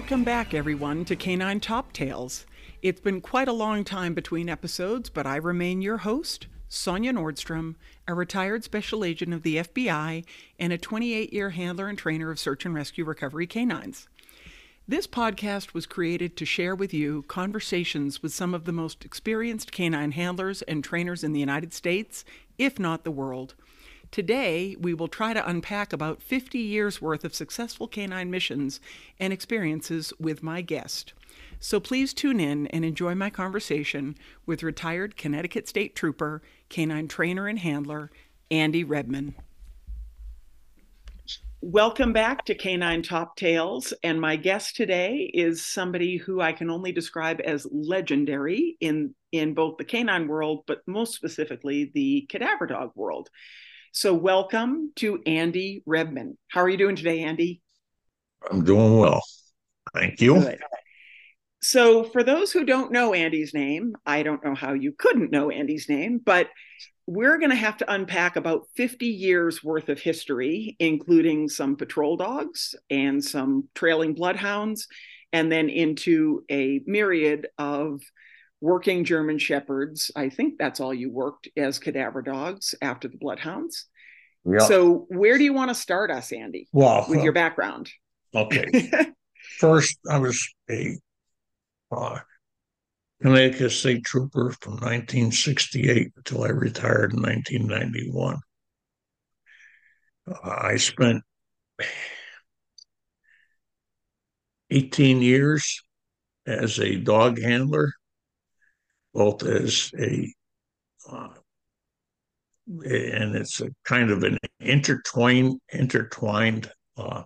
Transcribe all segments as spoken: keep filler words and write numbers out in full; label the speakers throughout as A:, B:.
A: Welcome back, everyone, to Canine Top Tales. It's been quite a long time between episodes, but I remain your host, Sonia Nordstrom, a retired special agent of the F B I and a twenty-eight year handler and trainer of search and rescue recovery canines. This podcast was created to share with you conversations with some of the most experienced canine handlers and trainers in the United States, if not the world. Today, we will try to unpack about fifty years worth of successful canine missions and experiences with my guest. So please tune in and enjoy my conversation with retired Connecticut State Trooper, canine trainer and handler, Andy Redman. Welcome back to Canine Top Tales, and my guest today is somebody who I can only describe as legendary in, in both the canine world, but most specifically the cadaver dog world. So welcome to Andy Redman. How are you doing today, Andy?
B: I'm doing well. Thank you.
A: Good. So for those who don't know Andy's name, I don't know how you couldn't know Andy's name, but we're going to have to unpack about fifty years worth of history, including some patrol dogs and some trailing bloodhounds, and then into a myriad of working German Shepherds. I think that's all you worked as cadaver dogs after the bloodhounds. Yep. So where do you want to start us, Andy,
B: well,
A: with your background?
B: Okay. First, I was a uh, Connecticut State Trooper from nineteen sixty-eight until I retired in nineteen ninety-one. Uh, I spent eighteen years as a dog handler, both as a uh, and it's a kind of an intertwined intertwined uh,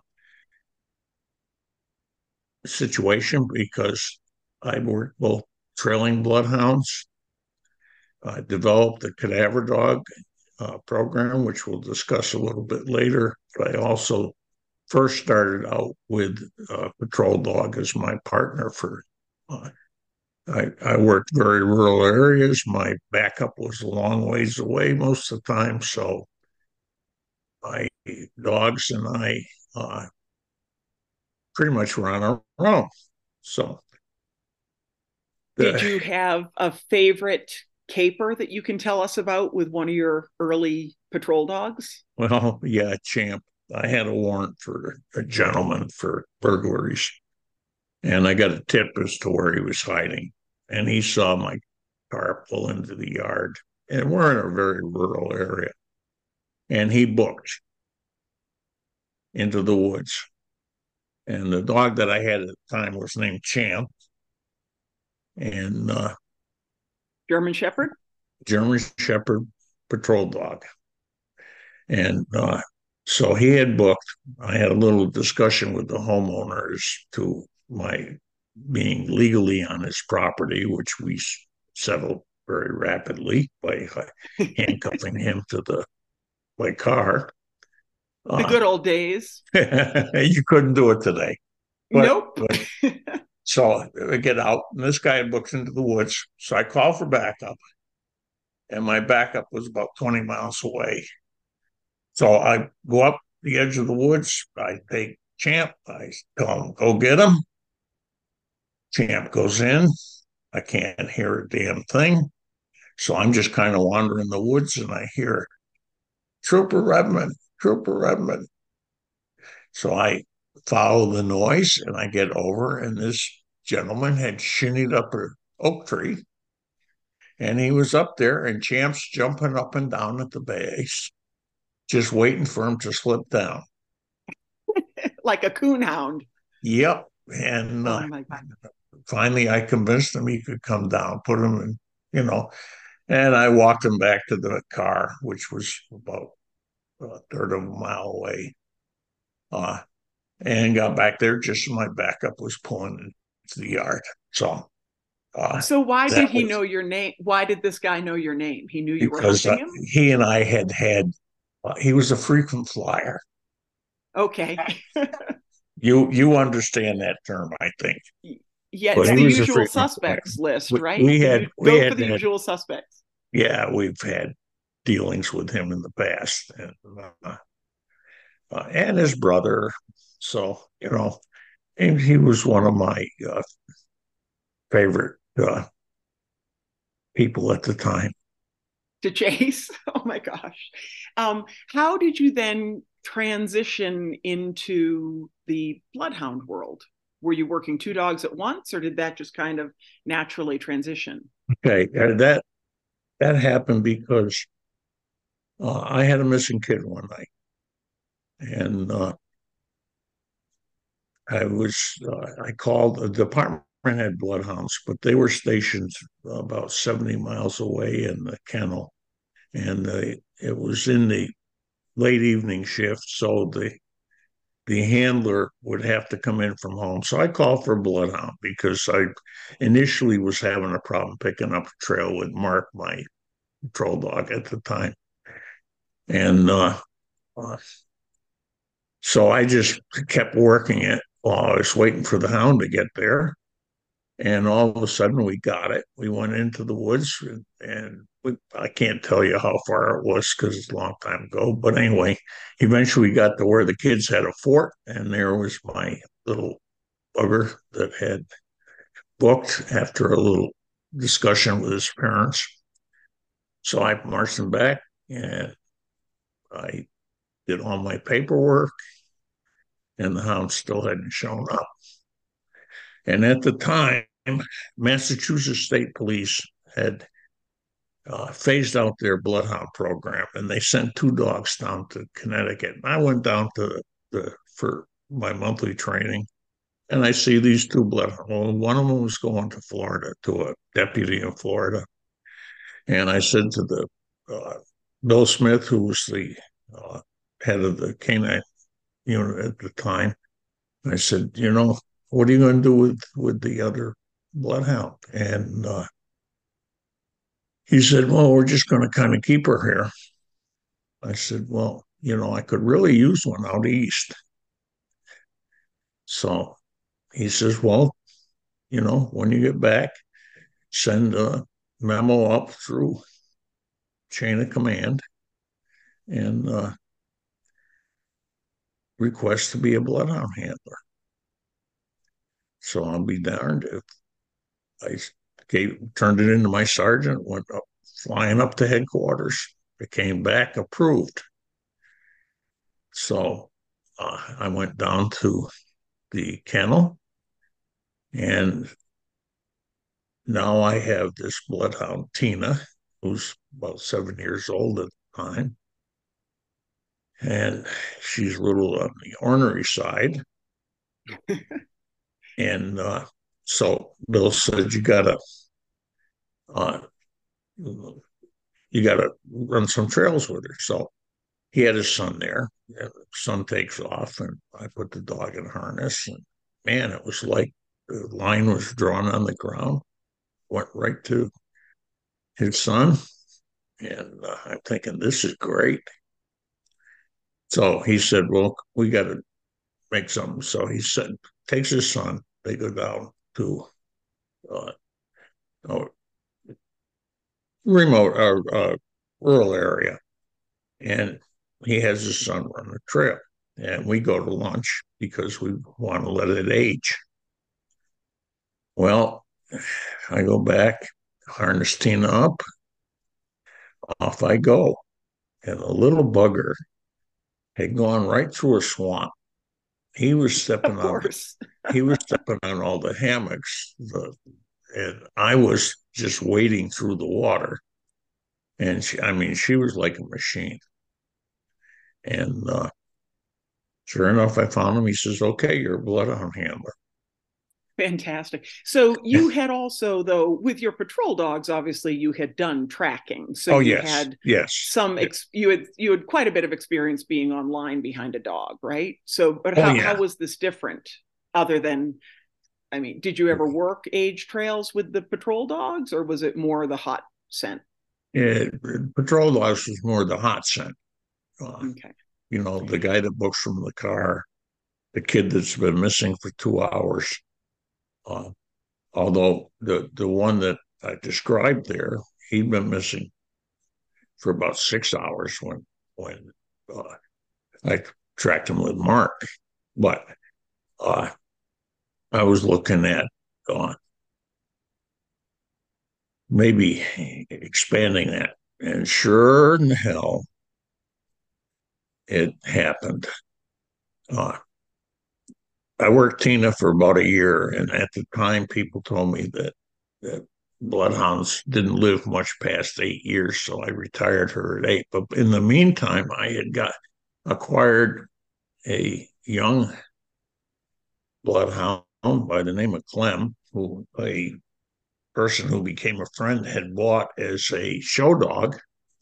B: situation because I worked both trailing bloodhounds. I developed the cadaver dog uh, program, which we'll discuss a little bit later. But I also first started out with uh, patrol dog as my partner for. Uh, I, I worked very rural areas. My backup was a long ways away most of the time, so my dogs and I uh, pretty much were on our own. So,
A: the, did you have a favorite caper that you can tell us about with one of your early patrol dogs?
B: Well, yeah, Champ. I had a warrant for a gentleman for burglaries, and I got a tip as to where he was hiding. And he saw my car pull into the yard, and we're in a very rural area. And he booked into the woods. And the dog that I had at the time was named Champ. And uh,
A: German Shepherd?
B: German Shepherd patrol dog. And uh, so he had booked. I had a little discussion with the homeowner as to my being legally on his property, which we settled very rapidly by handcuffing him to the my car.
A: The uh, good old days.
B: You couldn't do it today.
A: But, nope.
B: But, so I get out, and this guy books into the woods. So I call for backup, and my backup was about twenty miles away. So I go up the edge of the woods. I take Champ. I tell him, go get him. Champ goes in. I can't hear a damn thing. So I'm just kind of wandering the woods, and I hear, Trooper Redman, Trooper Redman. So I follow the noise, and I get over, and this gentleman had shinnied up an oak tree, and he was up there, and Champ's jumping up and down at the base, just waiting for him to slip down.
A: Like a coonhound.
B: Yep. And uh, oh finally I convinced him he could come down, put him in, you know, and I walked him back to the car, which was about a third of a mile away, uh, and got back there just as my backup was pulling into the yard. So
A: uh, so why did he was, know your name? Why did this guy know your name? He knew you were hunting him?
B: Uh, he and I had had, uh, he was a frequent flyer.
A: Okay.
B: you you understand that term, I think.
A: Yeah, it's but the usual suspects flyer. List, right?
B: We had
A: you
B: we
A: go
B: had
A: for the
B: had,
A: usual suspects.
B: Yeah, we've had dealings with him in the past, and, uh, uh, and his brother. So you know, and he was one of my uh, favorite uh, people at the time.
A: To chase. Oh my gosh. Um, how did you then transition into the bloodhound world? Were you working two dogs at once, or did that just kind of naturally transition?
B: Okay, uh, that that happened because uh, I had a missing kid one night, and uh, I was uh, I called the department had bloodhounds, but they were stationed about seventy miles away in the kennel, and uh, it was in the late evening shift, so the the handler would have to come in from home. So I called for a bloodhound because I initially was having a problem picking up a trail with Mark, my patrol dog at the time. And uh, uh, so I just kept working it while I was waiting for the hound to get there. And all of a sudden, we got it. We went into the woods, and, and we, I can't tell you how far it was because it's a long time ago. But anyway, eventually we got to where the kids had a fort, and there was my little bugger that had booked after a little discussion with his parents. So I marched him back, and I did all my paperwork, and the hound still hadn't shown up. And at the time, Massachusetts State Police had uh, phased out their bloodhound program, and they sent two dogs down to Connecticut. And I went down to the, the for my monthly training, and I see these two bloodhounds. Well, one of them was going to Florida to a deputy in Florida, and I said to the uh, Bill Smith, who was the uh, head of the canine unit at the time, I said, you know, what are you going to do with with the other bloodhound? And uh, he said, well, we're just going to kind of keep her here. I said, well, you know, I could really use one out east. So he says, well, you know, when you get back, send a memo up through chain of command and uh, request to be a bloodhound handler. So I'll be darned if I gave, turned it into my sergeant, went up, flying up to headquarters. It came back approved. So uh, I went down to the kennel, and now I have this bloodhound, Tina, who's about seven years old at the time. And she's a little on the ornery side. And uh, so Bill said, you gotta, uh, you gotta run some trails with her. So he had his son there. And the son takes off, and I put the dog in harness. And man, it was like the line was drawn on the ground, went right to his son. And uh, I'm thinking, this is great. So he said, well, we got to make something. So he said, takes his son. They go down to uh, a remote or uh, uh, rural area, and he has his son run the trail. And we go to lunch because we want to let it age. Well, I go back, harness Tina up, off I go. And the little bugger had gone right through a swamp. He was
A: Of
B: stepping on
A: course.
B: he was stepping on all the hammocks, the, and I was just wading through the water. And she, I mean, she was like a machine. And uh, sure enough, I found him. He says, "Okay, you're a bloodhound handler."
A: Fantastic. So you had also, though, with your patrol dogs, obviously you had done tracking. So
B: Oh
A: you
B: yes,
A: had
B: yes.
A: some ex- you had you had quite a bit of experience being online behind a dog, right? So, but
B: Oh
A: how how
B: yeah.
A: was this different? Other than, I mean, did you ever work age trails with the patrol dogs, or was it more the hot scent?
B: It, patrol dogs was more the hot scent. Uh,
A: Okay.
B: you know, the guy that books from the car, the kid that's been missing for two hours. Uh, although the the one that I described there, he'd been missing for about six hours when when uh, I tracked him with Mark. But uh, I was looking at uh, maybe expanding that. And sure in hell, it happened. Uh, I worked Tina for about a year, and at the time, people told me that, that bloodhounds didn't live much past eight years, so I retired her at eight. But in the meantime, I had got acquired a young bloodhound by the name of Clem, who a person who became a friend had bought as a show dog.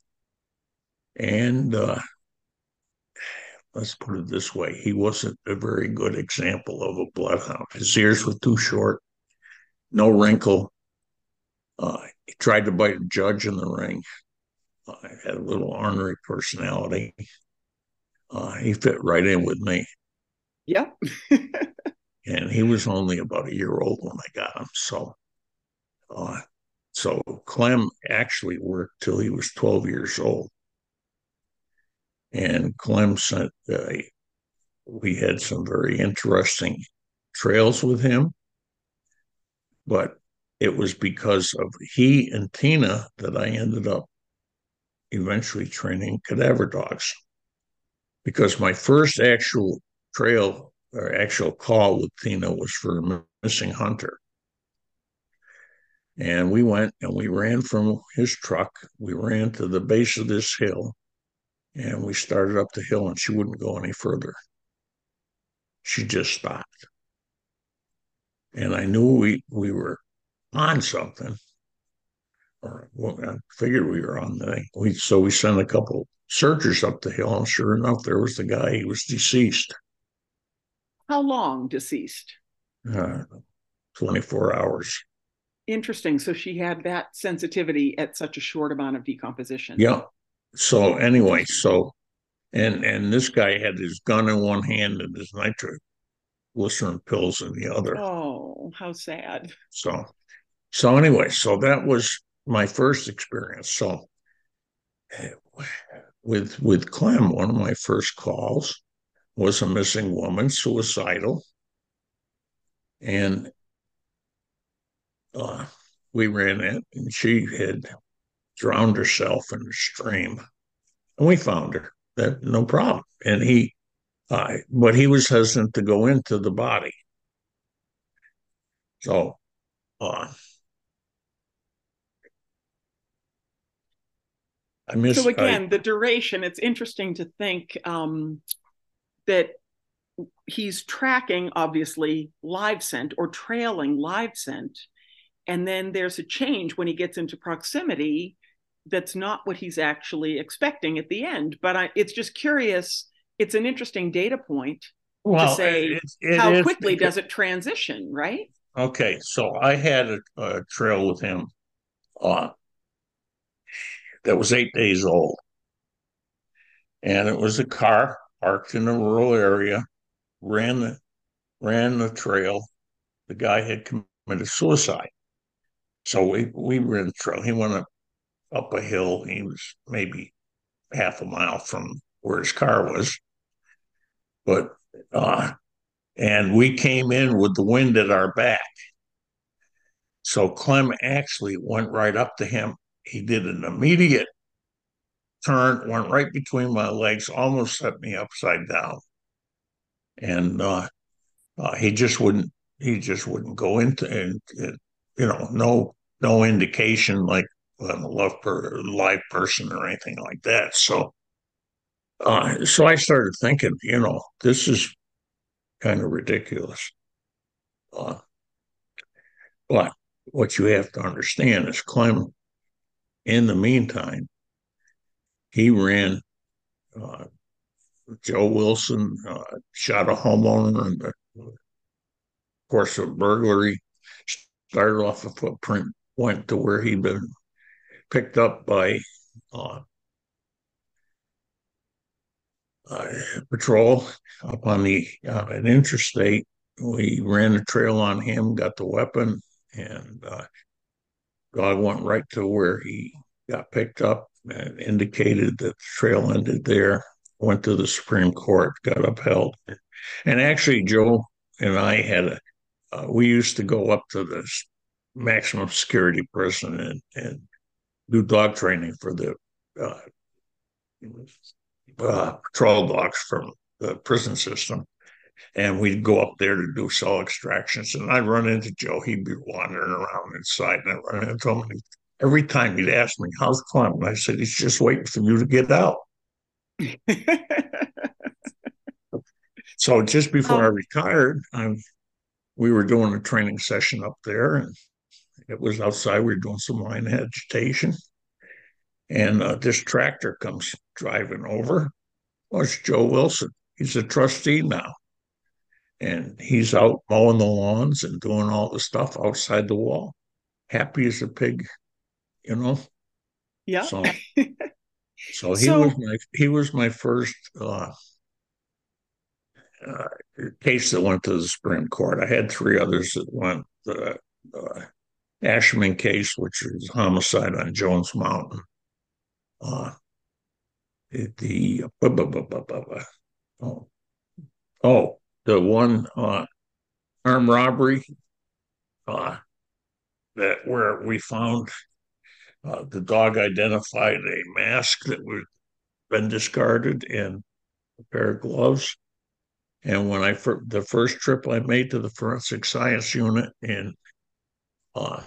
B: And uh, let's put it this way, he wasn't a very good example of a bloodhound. His ears were too short, no wrinkle. Uh, he tried to bite a judge in the ring. Uh, had a little ornery personality. Uh, he fit right in with me.
A: Yep.
B: And he was only about a year old when I got him. So, uh, so Clem actually worked till he was twelve years old. And Clem sent, uh, we had some very interesting trails with him, but it was because of he and Tina that I ended up eventually training cadaver dogs. Because my first actual trail or actual call with Tina was for a missing hunter. And we went and we ran from his truck. We ran to the base of this hill and we started up the hill and she wouldn't go any further. She just stopped. And I knew we, we were on something, or well, I figured we were on the thing. We, so we sent a couple searchers up the hill, and sure enough, there was the guy. He was deceased.
A: How long deceased?
B: Uh, twenty-four hours.
A: Interesting. So she had that sensitivity at such a short amount of decomposition.
B: Yeah. So anyway, so and and this guy had his gun in one hand and his nitroglycerin pills in the other.
A: Oh, how sad.
B: So so anyway, so that was my first experience. So with with Clem, one of my first calls was a missing woman, suicidal, and uh, we ran it, and she had drowned herself in the stream, and we found her. That no problem. And he, uh, but he was hesitant to go into the body. So, uh, I
A: So
B: miss. I
A: again, the duration, it's interesting to think um, that he's tracking, obviously, live scent or trailing live scent. And then there's a change when he gets into proximity that's not what he's actually expecting at the end. But I, it's just curious. It's an interesting data point to
B: well,
A: say
B: it, it
A: how
B: is
A: quickly
B: because,
A: does it transition, right?
B: okay. So I had a, a trail with him uh, that was eight days old, and it was a car parked in a rural area. Ran the ran the trail. The guy had committed suicide. So we we ran the trail. He went up, up a hill. He was maybe half a mile from where his car was, but uh, and we came in with the wind at our back. So Clem actually went right up to him. He did an immediate turn, went right between my legs, almost set me upside down, and uh, uh, he just wouldn't. He just wouldn't go into, and, and you know, no no indication like I'm a love per live person or anything like that. So, uh, so I started thinking, you know, this is kind of ridiculous. Uh, but what you have to understand is Clem, in the meantime, he ran uh, Joe Wilson, uh, shot a homeowner, and of course, a burglary. Started off a footprint, went to where he'd been picked up by uh, uh, patrol up on the uh, an interstate. We ran the trail on him, got the weapon, and uh, dog went right to where he got picked up and indicated that the trail ended there. Went to the Supreme Court, got upheld, and actually Joe and I had a uh, we used to go up to this maximum security prison and, and do dog training for the uh, uh, patrol dogs from the prison system. And we'd go up there to do cell extractions. And I'd run into Joe. He'd be wandering around inside, and I'd run into him. And every time he'd ask me, "How's Clem?" And I said, "He's just waiting for you to get out." So just before I
A: um,
B: retired, I, we were doing a training session up there, and it was outside. We were doing some line agitation, and uh, this tractor comes driving over. Well, it's Joe Wilson. He's a trustee now, and he's out mowing the lawns and doing all the stuff outside the wall, happy as a pig, you know.
A: yeah.
B: So, so he was
A: So,
B: my he was my first uh, uh, case that went to the Supreme Court. I had three others that went. The uh, Ashman case, which is homicide on Jones Mountain. Uh, the uh, bu- bu- bu- bu- bu- oh, oh, the one uh, armed robbery uh, that where we found uh, the dog identified a mask that had been discarded and a pair of gloves. And when I fir- the first trip I made to the forensic science unit in uh,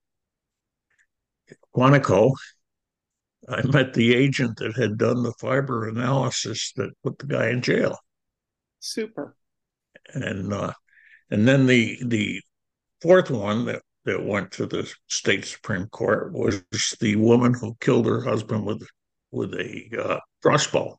B: Quantico, I met the agent that had done the fiber analysis that put the guy in jail.
A: super.
B: And uh, and then the the fourth one that that went to the state Supreme Court was the woman who killed her husband with with a uh, crossbow,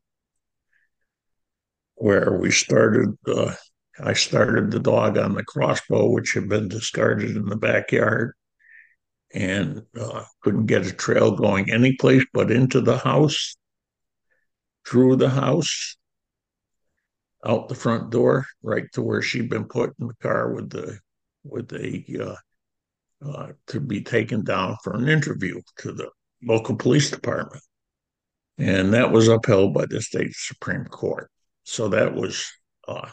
B: where we started. Uh, I started the dog on the crossbow, which had been discarded in the backyard, and uh, couldn't get a trail going any place but into the house, through the house, out the front door, right to where she'd been put in the car with the with a uh, uh, to be taken down for an interview to the local police department. And that was upheld by the state Supreme Court. So that was, uh,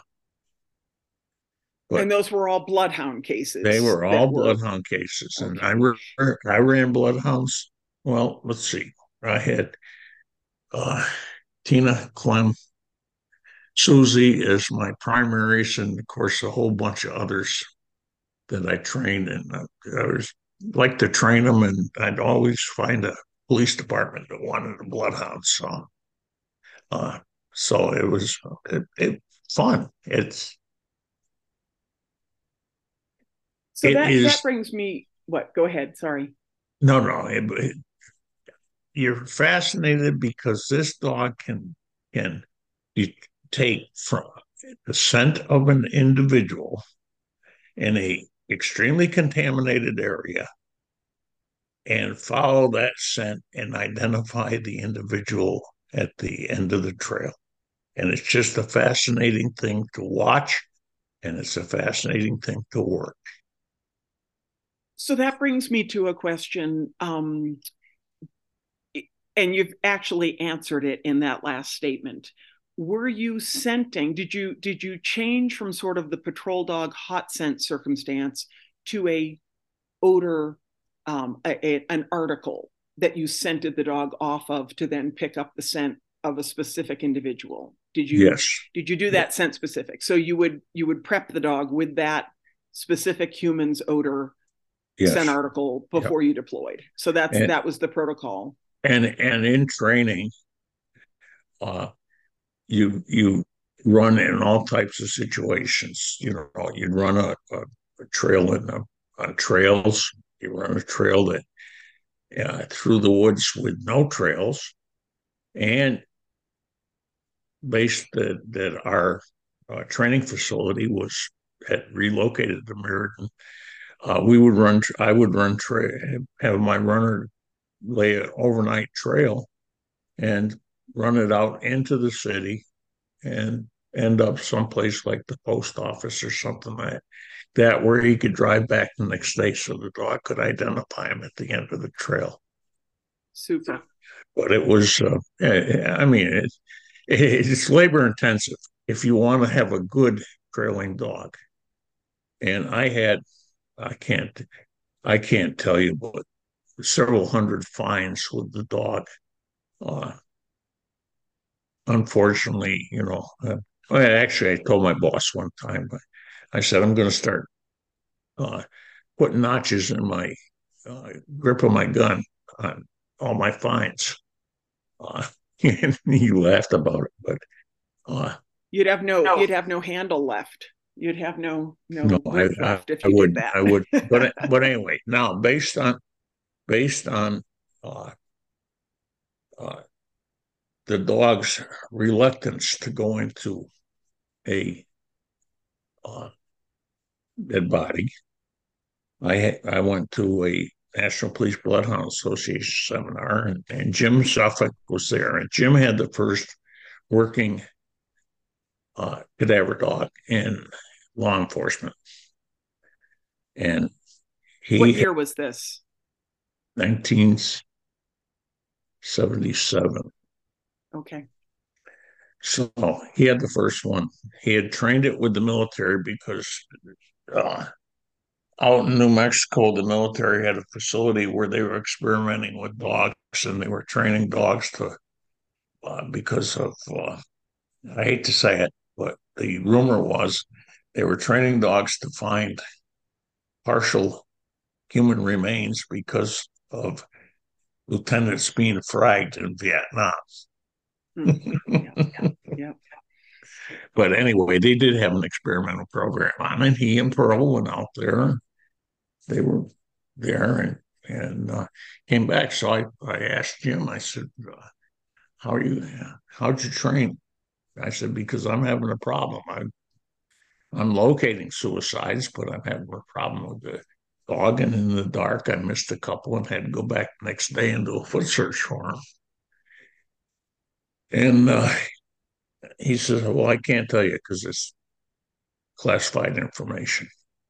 A: And
B: but
A: those were all bloodhound
B: they
A: cases
B: were
A: that
B: all
A: were
B: bloodhound cases. And I,
A: okay.
B: I ran bloodhounds. Well, let's see. I had uh, Tina, Clem, Susie as my primaries, and of course, a whole bunch of others that I trained. And uh, I was like to train them, and I'd always find a police department that wanted a bloodhound. So, uh, so it was it, it fun. It's
A: So
B: it
A: that that
B: is
A: brings me what? Go ahead. Sorry.
B: no no. It, it, you're fascinated because this dog can can you take from the scent of an individual in a extremely contaminated area and follow that scent and identify the individual at the end of the trail. And it's just a fascinating thing to watch, and it's a fascinating thing to work.
A: So that brings me to a question. Um, and you've actually answered it in that last statement. Were you scenting? Did you did you change from sort of the patrol dog hot scent circumstance to a odor, um, a, a, an article that you scented the dog off of to then pick up the scent of a specific individual? Did you
B: Yes.
A: did you do that scent specific? So you would you would prep the dog with that specific human's odor scent
B: Yes.
A: article
B: Yep.
A: before you deployed. So that's
B: And
A: that was the protocol.
B: and and in training, uh, you you run in all types of situations. You know, you run a, a, a trail in a, on trails. You run a trail that uh, through the woods with no trails, and based that that our uh, training facility was had relocated to Meriden. Uh, we would run. I would run tra- have my runner lay an overnight trail and run it out into the city and end up someplace like the post office or something like that, where he could drive back the next day so the dog could identify him at the end of the trail.
A: Super.
B: But it was, uh, I mean, it, it's labor intensive if you want to have a good trailing dog. And I had, I can't, I can't tell you, but several hundred fines with the dog. Uh, unfortunately, you know, uh, well, actually, I told my boss one time, but I said, I'm going to start uh, putting notches in my uh, grip of my gun on all my fines. Uh, and he laughed about it, but uh,
A: You'd have no
B: no,
A: you'd have no handle left. You'd have no
B: no,
A: no
B: I,
A: grip
B: I,
A: left if
B: I
A: you did
B: would,
A: that.
B: I would, but but anyway, now based on based on uh, uh, the dog's reluctance to go into a uh, dead body, I I went to a National Police Bloodhound Association seminar, and, and Jim Suffolk was there, and Jim had the first working uh, cadaver dog in law enforcement, and
A: What
B: he had
A: year was this?
B: nineteen seventy-seven.
A: Okay.
B: So he had the first one. He had trained it with the military because uh, out in New Mexico, the military had a facility where they were experimenting with dogs, and they were training dogs to uh, because of uh, I hate to say it, but the rumor was they were training dogs to find partial human remains because of lieutenants being fragged in Vietnam.
A: Hmm. Yeah. Yeah.
B: But anyway, they did have an experimental program on it. He and Pearl went out there. They were there and and uh, came back. So I, I asked Jim, I said, uh, how are you? How'd you train? I said, because I'm having a problem. I, I'm locating suicides, but I'm having a problem with the dog. And in the dark, I missed a couple and had to go back the next day and do a foot search for him. And uh, he says, well, I can't tell you because it's classified information.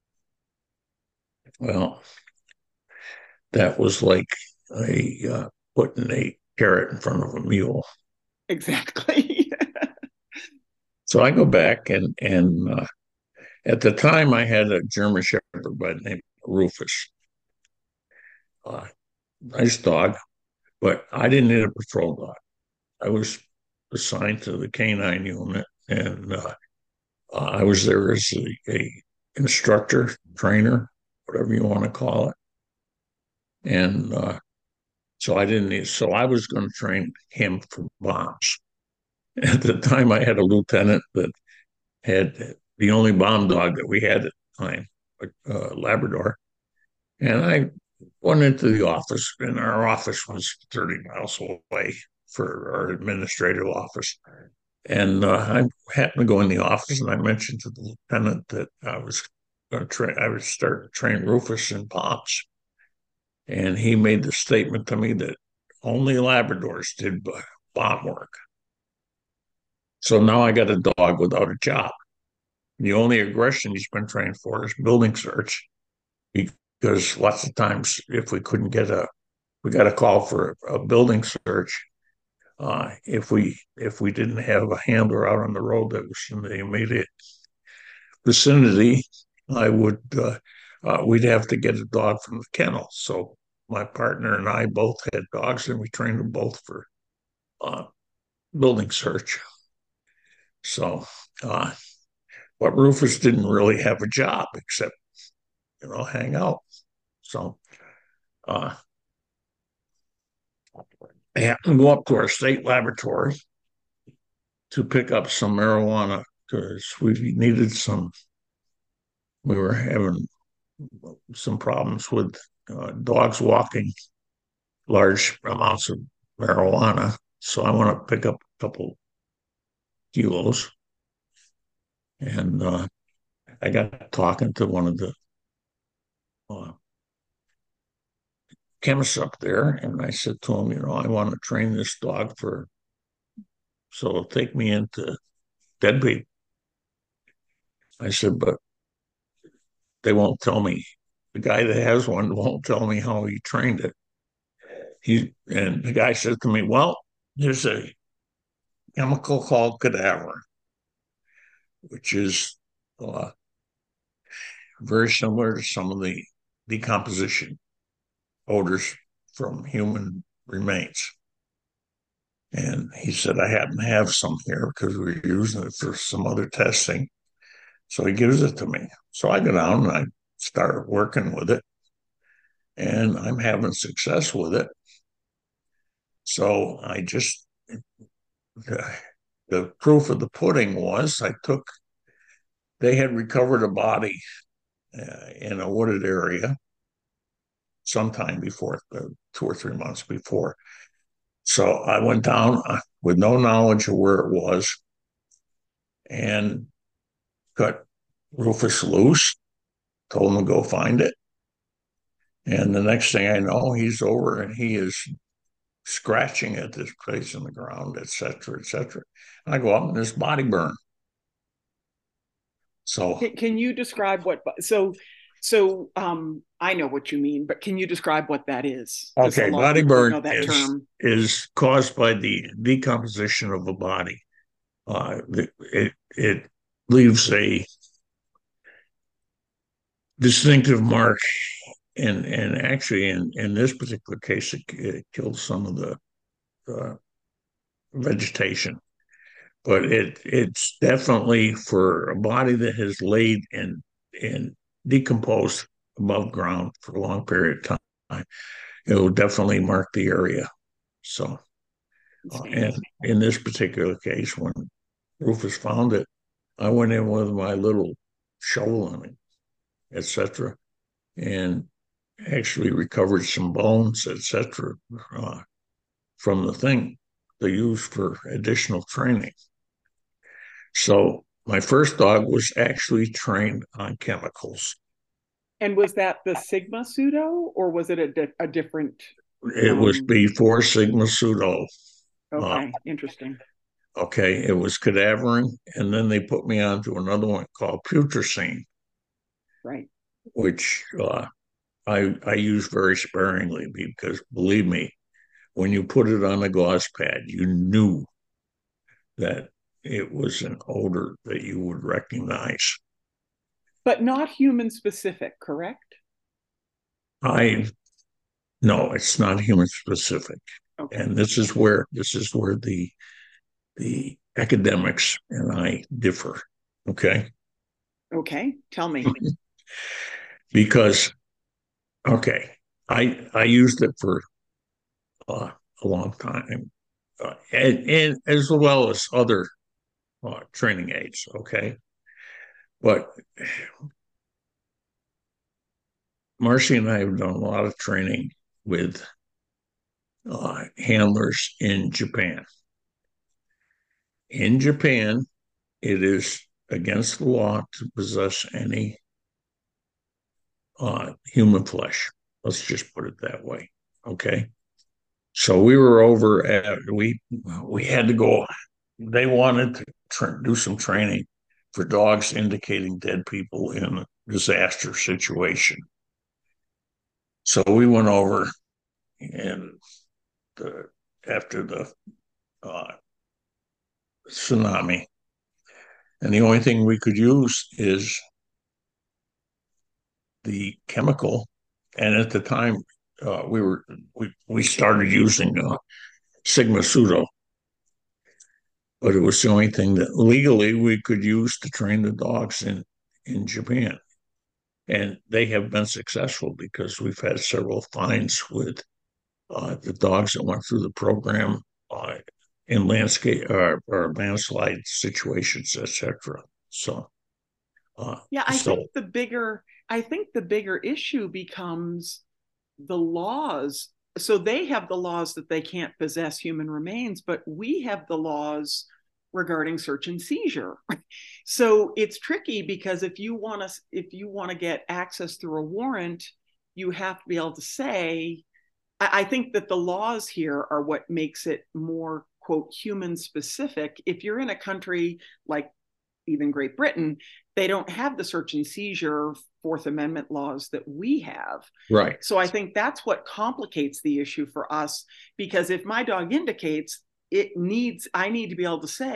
B: Well, that was like a uh, putting a carrot in front of a mule.
A: Exactly.
B: So I go back and and uh, at the time I had a German Shepherd by the name of Rufus, uh, nice dog, but I didn't need a patrol dog. I was assigned to the canine unit, and uh, uh, I was there as a, a instructor, trainer, whatever you want to call it, and uh, so I didn't need. So I was going to train him for bombs. At the time, I had a lieutenant that had the only bomb dog that we had at the time, a uh, Labrador. And I went into the office, and our office was thirty miles away for our administrative office. And uh, I happened to go in the office, and I mentioned to the lieutenant that I was going to train, I would start to train Rufus in bombs. And he made the statement to me that only Labradors did bomb work. So now I got a dog without a job. The only aggression he's been trained for is building search, because lots of times if we couldn't get a, we got a call for a, a building search. Uh, if we if we didn't have a handler out on the road that was in the immediate vicinity, I would uh, uh, we'd have to get a dog from the kennel. So my partner and I both had dogs, and we trained them both for uh, building search. So, uh, but Rufus didn't really have a job except, you know, hang out. So uh, I happened to go up to our state laboratory to pick up some marijuana because we needed some, we were having some problems with uh, dogs walking large amounts of marijuana. So I want to pick up a couple kilos. And uh, I got talking to one of the uh, chemists up there, and I said to him, you know, I want to train this dog for, so it'll take me into deadbeat. I said, but they won't tell me. The guy that has one won't tell me how he trained it. He and the guy said to me, well, there's a chemical called cadaver, which is uh, very similar to some of the decomposition odors from human remains. And he said, I happen to have some here because we were using it for some other testing. So he gives it to me. So I go down and I start working with it, and I'm having success with it. So I just, the, the proof of the pudding was I took, they had recovered a body uh, in a wooded area sometime before, uh, two or three months before. So I went down uh, with no knowledge of where it was and cut Rufus loose, told him to go find it. And the next thing I know, he's over and he is scratching at this place in the ground, et cetera, et cetera. And I go up and there's body burn. So
A: Can, can you describe what? So, so um, I know what you mean, but can you describe what that is?
B: okay, body burn
A: that
B: is
A: term.
B: is caused by the decomposition of a body. Uh, it it leaves a distinctive mark, and and actually in in this particular case, it, it killed some of the uh, vegetation. But it it's definitely for a body that has laid and and decomposed above ground for a long period of time. It will definitely mark the area. So, uh, and in this particular case, when Rufus found it, I went in with my little shovel and et cetera, and actually recovered some bones, et cetera, uh, from the thing they used for additional training. So my first dog was actually trained on chemicals.
A: And was that the Sigma pseudo, or was it a, di- a different?
B: It um, was before Sigma pseudo.
A: Okay, uh, interesting.
B: Okay, it was cadaverine, and then they put me onto another one called putrescine.
A: Right.
B: Which uh, I I use very sparingly because, believe me, when you put it on a gauze pad, you knew that it was an odor that you would recognize.
A: But not human specific, correct?
B: I no, it's not human specific. Okay. And this is where this is where the the academics and I differ. Okay.
A: Okay. Tell me.
B: Because okay, I I used it for uh, a long time, uh, and, and as well as other uh, training aids. Okay, but Marcy and I have done a lot of training with uh, handlers in Japan. In Japan, it is against the law to possess any uh, human flesh. Let's just put it that way. Okay. So we were over at, we, we had to go, they wanted to tra- do some training for dogs indicating dead people in a disaster situation. So we went over and the, after the uh, tsunami, and the only thing we could use is the chemical. And at the time, uh, we were we we started using uh, Sigma pseudo, but it was the only thing that legally we could use to train the dogs in in Japan, and they have been successful because we've had several fines with uh, the dogs that went through the program uh, in landscape or, or landslide situations, et cetera. So,
A: uh, yeah, I so, think the bigger I think the bigger issue becomes the laws. So they have the laws that they can't possess human remains, but we have the laws regarding search and seizure. So it's tricky because if you want to if you want to get access through a warrant, you have to be able to say, I, I think that the laws here are what makes it more, quote, human specific. If you're in a country like even Great Britain, they don't have the search and seizure Fourth Amendment laws that we have.
B: Right.
A: So I think that's what complicates the issue for us, because if my dog indicates it needs, I need to be able to say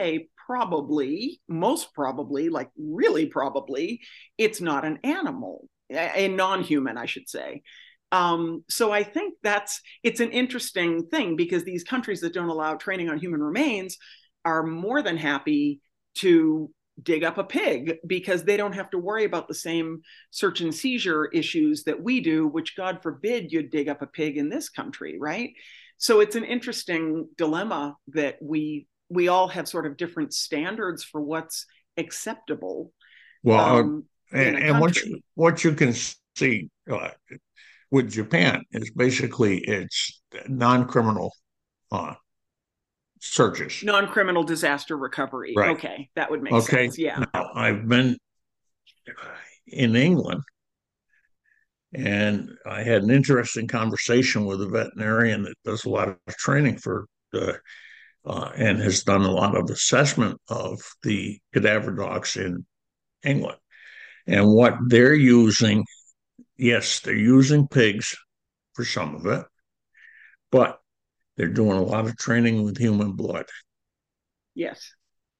A: probably, most probably, like really probably, it's not an animal, a non-human, I should say. Um, so I think that's it's an interesting thing because these countries that don't allow training on human remains are more than happy to dig up a pig because they don't have to worry about the same search and seizure issues that we do, which God forbid you dig up a pig in this country, right? So it's an interesting dilemma that we we all have sort of different standards for what's acceptable
B: Well, uh,
A: um, in
B: and,
A: a
B: and what you,
A: country.
B: what you can see uh, with Japan is basically it's non-criminal uh, searches.
A: Non-criminal disaster recovery.
B: Right.
A: Okay, that would make
B: Okay.
A: sense. Yeah.
B: Now, I've been in England and I had an interesting conversation with a veterinarian that does a lot of training for the uh, and has done a lot of assessment of the cadaver dogs in England. And what they're using, yes, they're using pigs for some of it, but they're doing a lot of training with human blood.
A: Yes.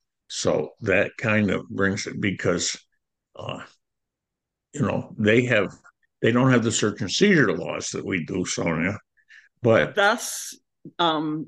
B: So that kind of brings it because, uh, you know, they have, they don't have the search and seizure laws that we do, Sonia, but
A: Thus, um,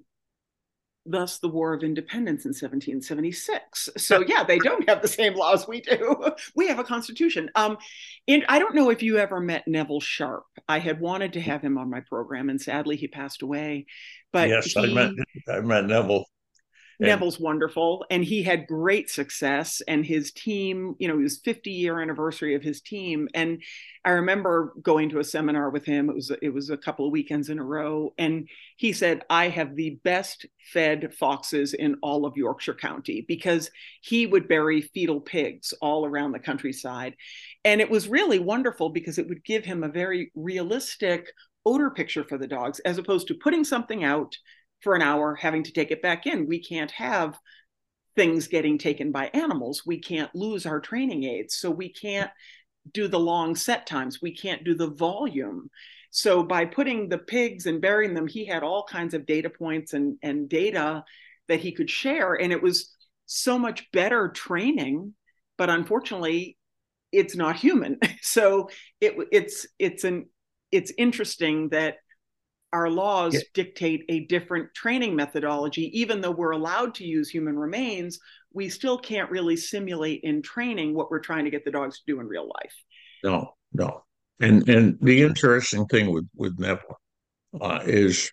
A: thus the War of Independence in seventeen seventy-six. So yeah, they don't have the same laws we do. We have a constitution. Um, and I don't know if you ever met Neville Sharp. I had wanted to have him on my program, and sadly he passed away. But
B: yes, I met,
A: he
B: I met Neville and
A: Neville's wonderful, and he had great success. And his team, you know, it was fifty year anniversary of his team. And I remember going to a seminar with him. It was it was a couple of weekends in a row, and he said, "I have the best fed foxes in all of Yorkshire County," because he would bury fetal pigs all around the countryside, and it was really wonderful because it would give him a very realistic odor picture for the dogs, as opposed to putting something out for an hour, having to take it back in. We can't have things getting taken by animals. We can't lose our training aids. So we can't do the long set times. We can't do the volume. So by putting the pigs and burying them, he had all kinds of data points and, and data that he could share. And it was so much better training, but unfortunately, it's not human. So it, it's it's an it's interesting that our
B: yeah,
A: laws dictate a different training methodology. Even though we're allowed to use human remains, we still can't really simulate in training what we're trying to get the dogs to do in real life.
B: no, no. And and the
A: Which
B: interesting thing with with Neville uh, is,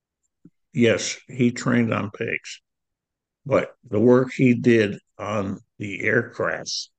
B: yes, he trained on pigs, but the work he did on the aircraft,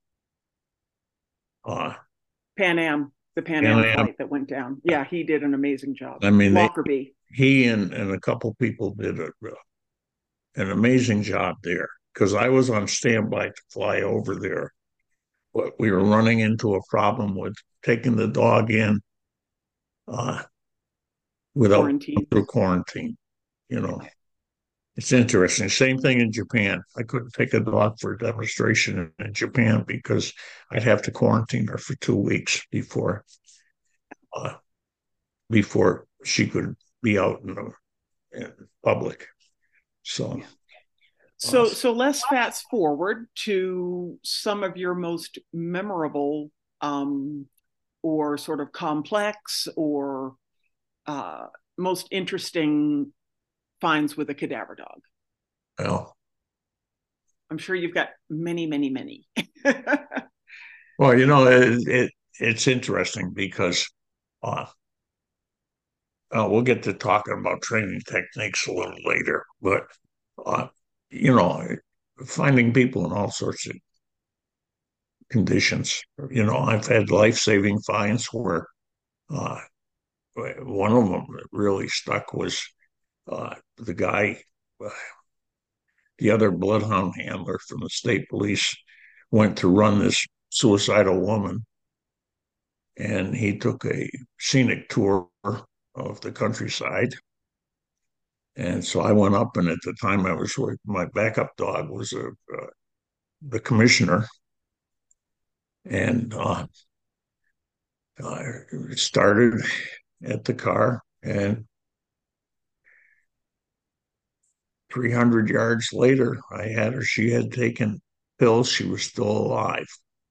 B: uh,
A: Pan Am, the Pan
B: and
A: Am
B: I,
A: flight that went down. Yeah, he did an amazing job.
B: I mean, they,
A: Lockerbie.
B: he and, and a couple people did a, an amazing job there because I was on standby to fly over there, but we were running into a problem with taking the dog in uh, without
A: Quarantine.
B: through quarantine. You know, it's interesting. Same thing in Japan. I couldn't take a dog for a demonstration in, in Japan because I'd have to quarantine her for two weeks before uh, before she could be out in the in public. So,
A: Yeah.
B: uh,
A: So so let's fast forward to some of your most memorable um, or sort of complex or uh, most interesting finds with a cadaver dog.
B: well,
A: I'm sure you've got many, many, many.
B: well, you know, it, it it's interesting because uh, uh, we'll get to talking about training techniques a little later, but uh, you know, finding people in all sorts of conditions. You know, I've had life-saving finds where uh, one of them that really stuck was uh, the guy, uh, the other bloodhound handler from the state police, went to run this suicidal woman, and he took a scenic tour of the countryside. And so I went up, and at the time I was with my backup dog was a, uh, the commissioner, and uh, I started at the car and three hundred yards later, I had her. She had taken pills. She was still alive.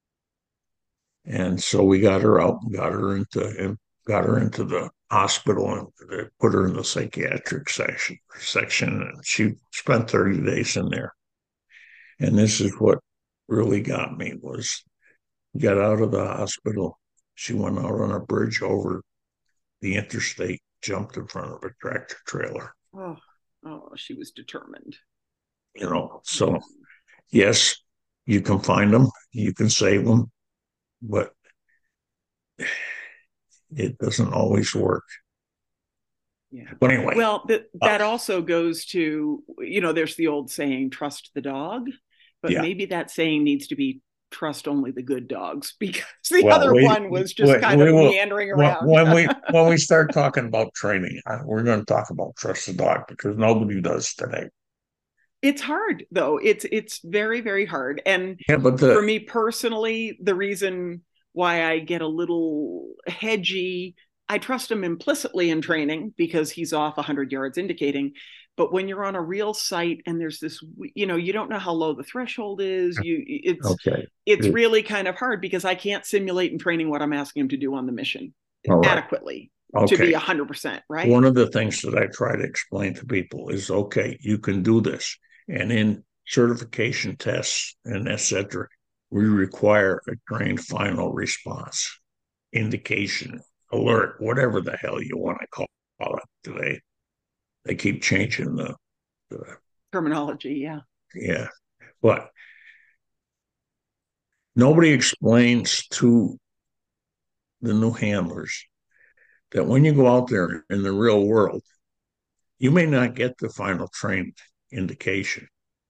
B: And so we got her out and got her into and got her into the hospital and they put her in the psychiatric section section and she spent thirty days in there. And this is what really got me was got out of the hospital. She went out on a bridge over the interstate, jumped in front of a tractor trailer.
A: Oh, oh, she was determined.
B: You know, so yes, you can find them, you can save them, but it doesn't always work.
A: Yeah.
B: But anyway.
A: Well, th- that uh, also goes to, you know, there's the old saying, trust the dog, but yeah. maybe that saying needs to be trust only the good dogs because the well, other we, one was just we, kind we of will, meandering around.
B: When we when we start talking about training, we're going to talk about trust the dog because nobody does today.
A: It's hard though. It's it's very, very hard. And
B: yeah, but the,
A: for me personally, the reason why I get a little hedgy, I trust him implicitly in training because he's off one hundred yards indicating. But when you're on a real site and there's this, you know, you don't know how low the threshold is. You, it's okay. It's really kind of hard because I can't simulate in training what I'm asking him to do on the mission right. adequately okay. to be one hundred percent, right?
B: One of the things that I try to explain to people is, okay, you can do this. And in certification tests and et cetera, we require a trained final response, indication, alert, whatever the hell you want to call it today. They keep changing the, the
A: terminology, yeah.
B: Yeah. But nobody explains to the new handlers that when you go out there in the real world, you may not get the final trained indication.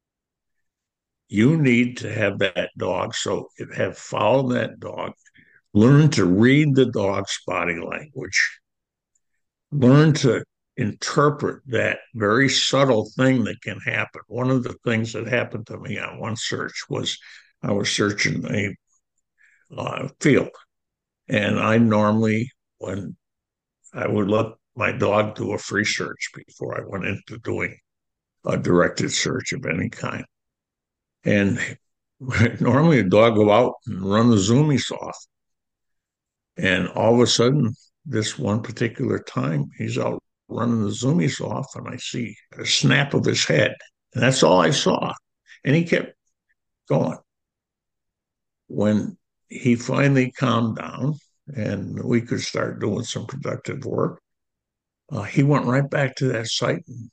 B: You need to have that dog, so have followed that dog, learn to read the dog's body language, learn to interpret that very subtle thing that can happen. One of the things that happened to me on one search was I was searching a uh, field, and I normally, when I would let my dog do a free search before I went into doing a directed search of any kind. And normally a dog go out and run the zoomies off. And all of a sudden, this one particular time, he's out running the zoomies off, and I see a snap of his head. And that's all I saw. And he kept going. When he finally calmed down and we could start doing some productive work, uh, he went right back to that site. And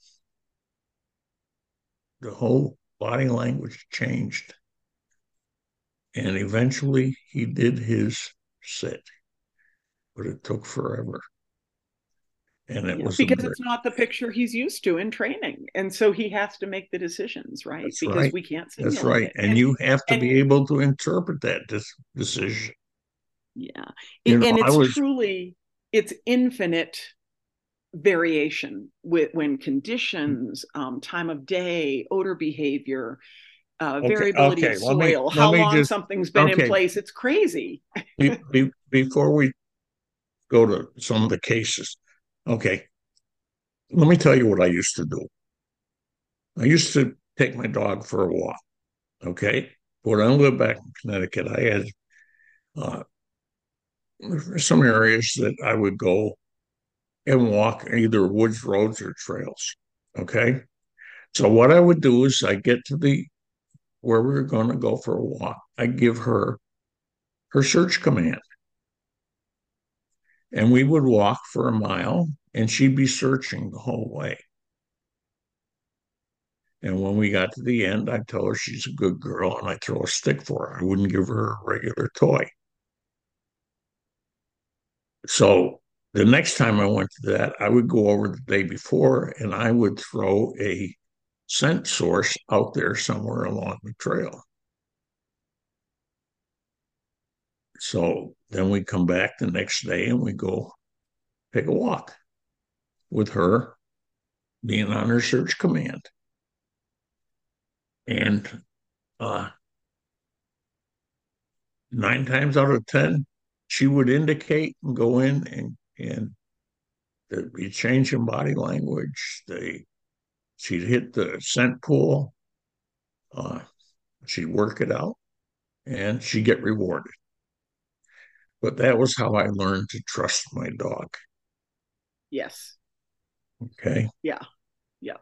B: the whole body language changed. And eventually he did his sit, but it took forever. And it
A: yeah,
B: was
A: because it's not the picture he's used to in training. And so he has to make the decisions, right?
B: That's
A: because
B: right.
A: we can't
B: That's right.
A: it.
B: And, and you have to and, be able to interpret that decision.
A: Yeah. You know, and it's was, truly, it's infinite variation with when conditions, um, time of day, odor behavior, uh, okay, variability okay. of soil, me, how long just, something's been okay. in place. It's crazy.
B: be, be, before we go to some of the cases, okay, let me tell you what I used to do. I used to take my dog for a walk, okay? When I lived back in Connecticut, I had uh, some areas that I would go and walk either woods, roads, or trails, okay? So what I would do is I get to the where we were going to go for a walk. I give her her search command. And we would walk for a mile, and she'd be searching the whole way. And when we got to the end, I'd tell her she's a good girl, and I'd throw a stick for her. I wouldn't give her a regular toy. So the next time I went to that, I would go over the day before, and I would throw a scent source out there somewhere along the trail. So then we come back the next day and we go take a walk with her being on her search command. And uh, nine times out of ten, she would indicate and go in and, and there'd be change in body language. They She'd hit the scent pool, uh, she'd work it out, and she'd get rewarded. But that was how I learned to trust my dog.
A: Yes.
B: Okay.
A: Yeah. Yeah.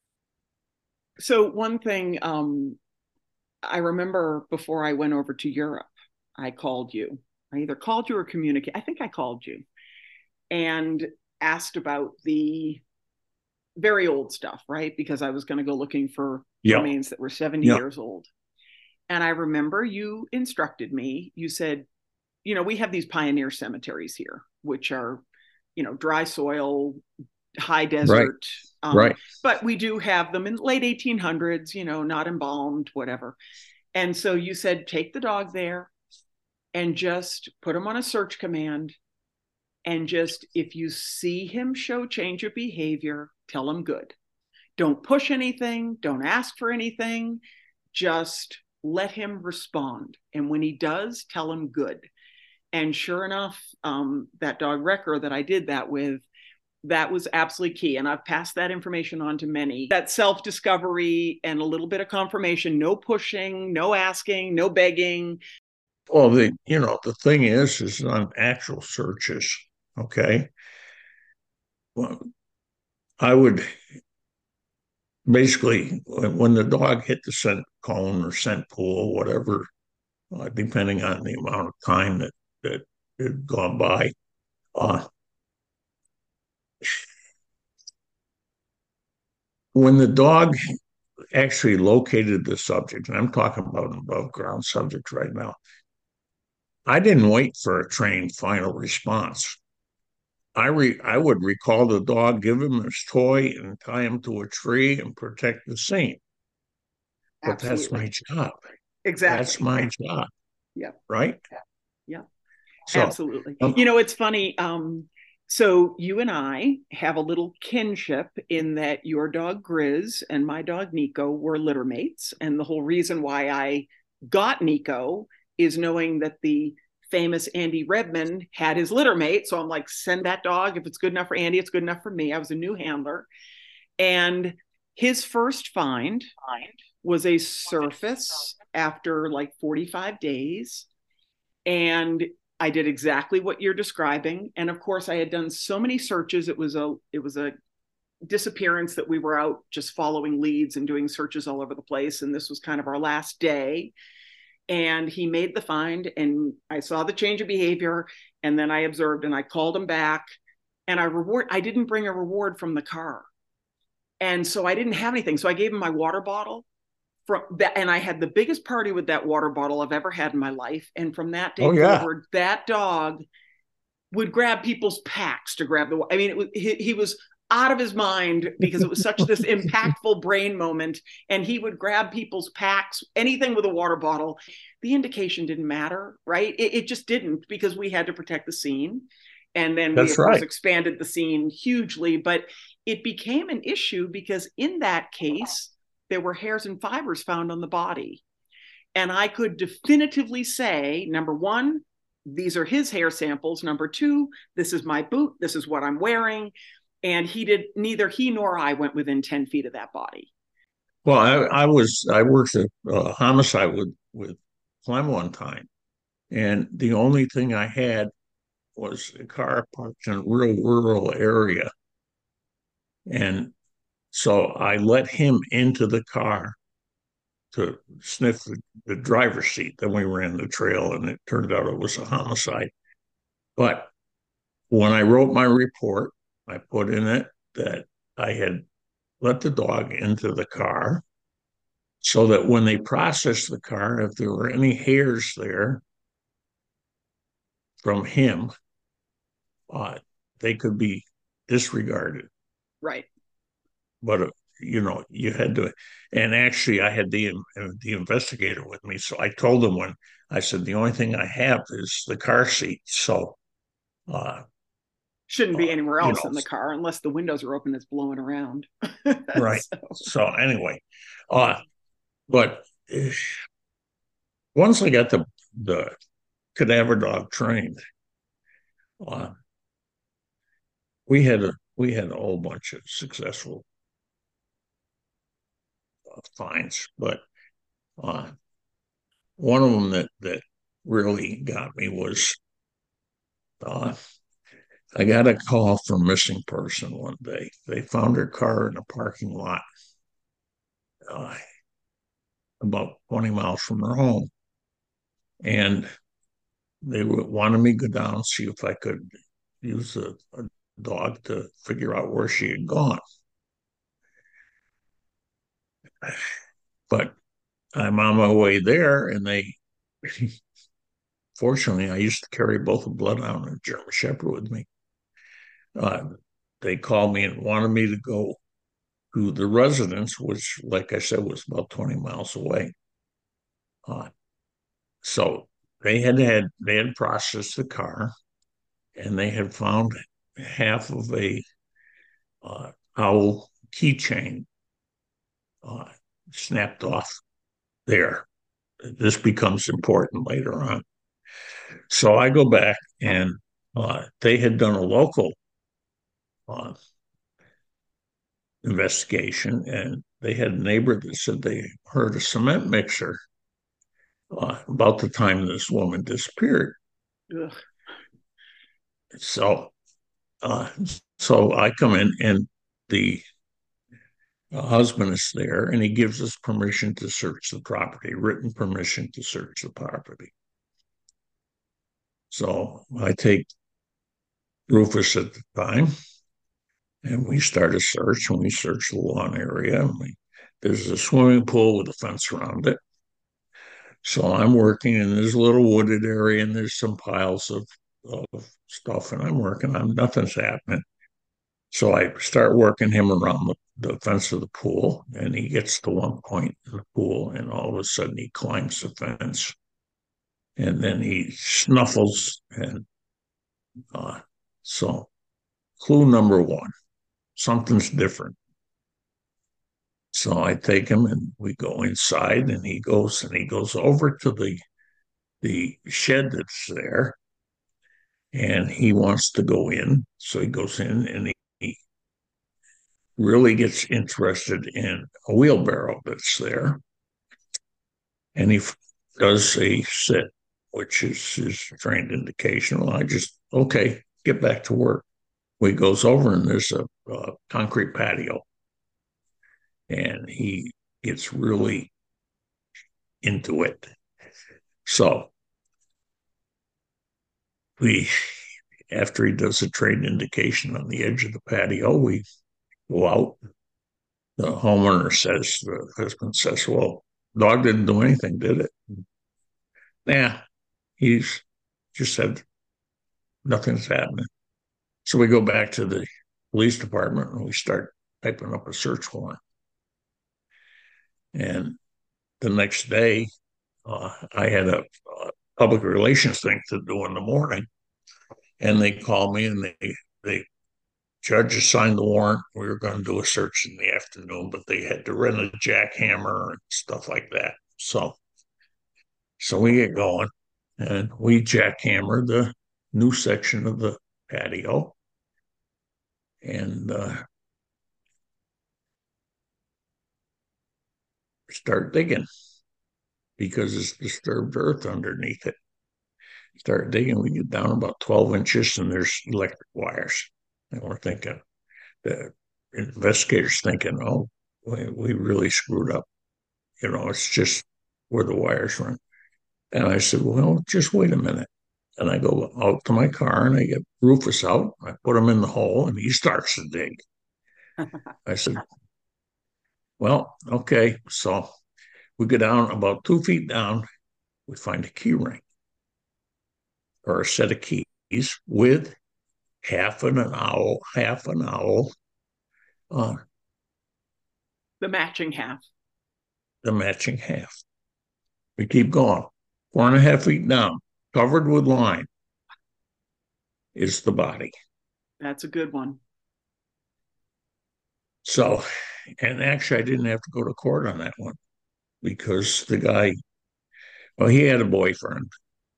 A: So one thing, um, I remember before I went over to Europe, I called you. I either called you or communicated. I think I called you and asked about the very old stuff, right? Because I was going to go looking for
B: Yeah.
A: remains that were seventy
B: Yeah.
A: years old. And I remember you instructed me, you said, you know, we have these pioneer cemeteries here, which are, you know, dry soil, high
B: Right.
A: desert. Um,
B: Right.
A: but we do have them in late eighteen hundreds, you know, not embalmed, whatever. And so you said, take the dog there and just put him on a search command. And just if you see him show change of behavior, tell him good. Don't push anything, don't ask for anything, just let him respond. And when he does, tell him good. And sure enough, um, that dog Wrecker that I did that with, that was absolutely key. And I've passed that information on to many. That self discovery and a little bit of confirmation, no pushing, no asking, no begging.
B: Well, the you know the thing is, is on actual searches. Okay. Well, I would basically when the dog hit the scent cone or scent pool, whatever, uh, depending on the amount of time that that had gone by. Uh, when the dog actually located the subject, and I'm talking about an above ground subject right now, I didn't wait for a trained final response. I re I would recall the dog, give him his toy, and tie him to a tree and protect the scene. But that's my
A: Absolutely.
B: job. That's
A: Exactly.
B: my job,
A: Yeah.
B: right?
A: Yeah.
B: So,
A: Absolutely.
B: um,
A: You know, it's funny. Um, so you and I have a little kinship in that your dog Grizz and my dog Nico were litter mates. And the whole reason why I got Nico is knowing that the famous Andy Redman had his litter mate. So I'm like, send that dog. If it's good enough for Andy, it's good enough for me. I was a new handler. And his first find was a surface after like forty-five days. And I did exactly what you're describing. And of course, I had done so many searches. It was a it was a disappearance that we were out just following leads and doing searches all over the place. And this was kind of our last day. And he made the find, and I saw the change of behavior. And then I observed, and I called him back. And I reward. I didn't bring a reward from the car, and so I didn't have anything. So I gave him my water bottle from that, and I had the biggest party with that water bottle I've ever had in my life. And from that
B: oh
A: day
B: yeah,
A: forward, that dog would grab people's packs to grab the. I mean, it was he, he was out of his mind because it was such this impactful brain moment, and he would grab people's packs, anything with a water bottle. The indication didn't matter, right? It, it just didn't, because we had to protect the scene. And then we,
B: that's
A: of course,
B: right.
A: expanded the scene hugely, but it became an issue because in that case, there were hairs and fibers found on the body. And I could definitively say, number one, these are his hair samples. Number two, this is my boot. This is what I'm wearing. And he did, neither he nor I went within ten feet of that body.
B: Well, I, I was I worked at uh, homicide with with Clem one time, and the only thing I had was a car parked in a real rural area, and so I let him into the car to sniff the, the driver's seat. Then we ran the trail, and it turned out it was a homicide. But when I wrote my report, I put in it that I had let the dog into the car so that when they processed the car, if there were any hairs there from him, uh, they could be disregarded.
A: Right.
B: But uh, you know, you had to, and actually, I had the uh, the investigator with me, so I told him when I said the only thing I have is the car seat. So, uh,
A: Shouldn't be
B: uh,
A: anywhere
B: you
A: else
B: know,
A: in the car unless the windows are open, it's blowing around.
B: right.
A: So,
B: So anyway, uh, but uh, once I got the the cadaver dog trained, uh, we had a we had a whole bunch of successful finds, but uh, one of them that that really got me was uh, I got a call from a missing person one day. They found her car in a parking lot uh, about twenty miles from her home, and they wanted me to go down and see if I could use a, a dog to figure out where she had gone. But I'm on my way there, and they, fortunately, I used to carry both a bloodhound and a German Shepherd with me. Uh, they called me and wanted me to go to the residence, which, like I said, was about twenty miles away. Uh, so they had had they had processed the car, and they had found half of a uh, owl keychain uh, snapped off there. This becomes important later on. So I go back, and uh, they had done a local uh, investigation, and they had a neighbor that said they heard a cement mixer uh, about the time this woman disappeared.
A: Ugh.
B: So, uh, so I come in, and the husband is there, and he gives us permission to search the property, written permission to search the property. So I take Rufus at the time, and we start a search, and we search the lawn area. And we, there's a swimming pool with a fence around it. So I'm working in this little wooded area, and there's some piles of, of stuff, and I'm working on nothing's happening. So I start working him around the, the fence of the pool, and he gets to one point in the pool, and all of a sudden he climbs the fence, and then he snuffles, and uh, so clue number one, something's different. So I take him, and we go inside, and he goes and he goes over to the the shed that's there, and he wants to go in. So he goes in, and he, he really gets interested in a wheelbarrow that's there, and he does a sit, which is his trained indication. Well, I just okay, get back to work. Well, he goes over, and there's a, a concrete patio, and he gets really into it. So we, after he does a trade indication on the edge of the patio, we go out. The homeowner says, the husband says, well, dog didn't do anything, did it? Yeah, he's just said nothing's happening. So we go back to the police department, and we start typing up a search warrant. And the next day, uh, I had a, a public relations thing to do in the morning, and they called me, and they they judge signed the warrant. We were going to do a search in the afternoon, but they had to rent a jackhammer and stuff like that. So, so we get going, and we jackhammer the new section of the patio, and uh, start digging because it's disturbed earth underneath it. Start digging, we get down about twelve inches, and there's electric wires. And we're thinking, the investigators thinking, oh, we, we really screwed up. You know, it's just where the wires run. And I said, well, just wait a minute. And I go out to my car, and I get Rufus out. I put him in the hole, and he starts to dig. I said, well, okay. So we go down about two feet down. We find a key ring or a set of keys with half an owl, half an owl, uh,
A: The matching half.
B: the matching half. We keep going. Four and a half feet down, covered with line, is the body.
A: That's a good one.
B: So, and actually, I didn't have to go to court on that one because the guy, well, he had a boyfriend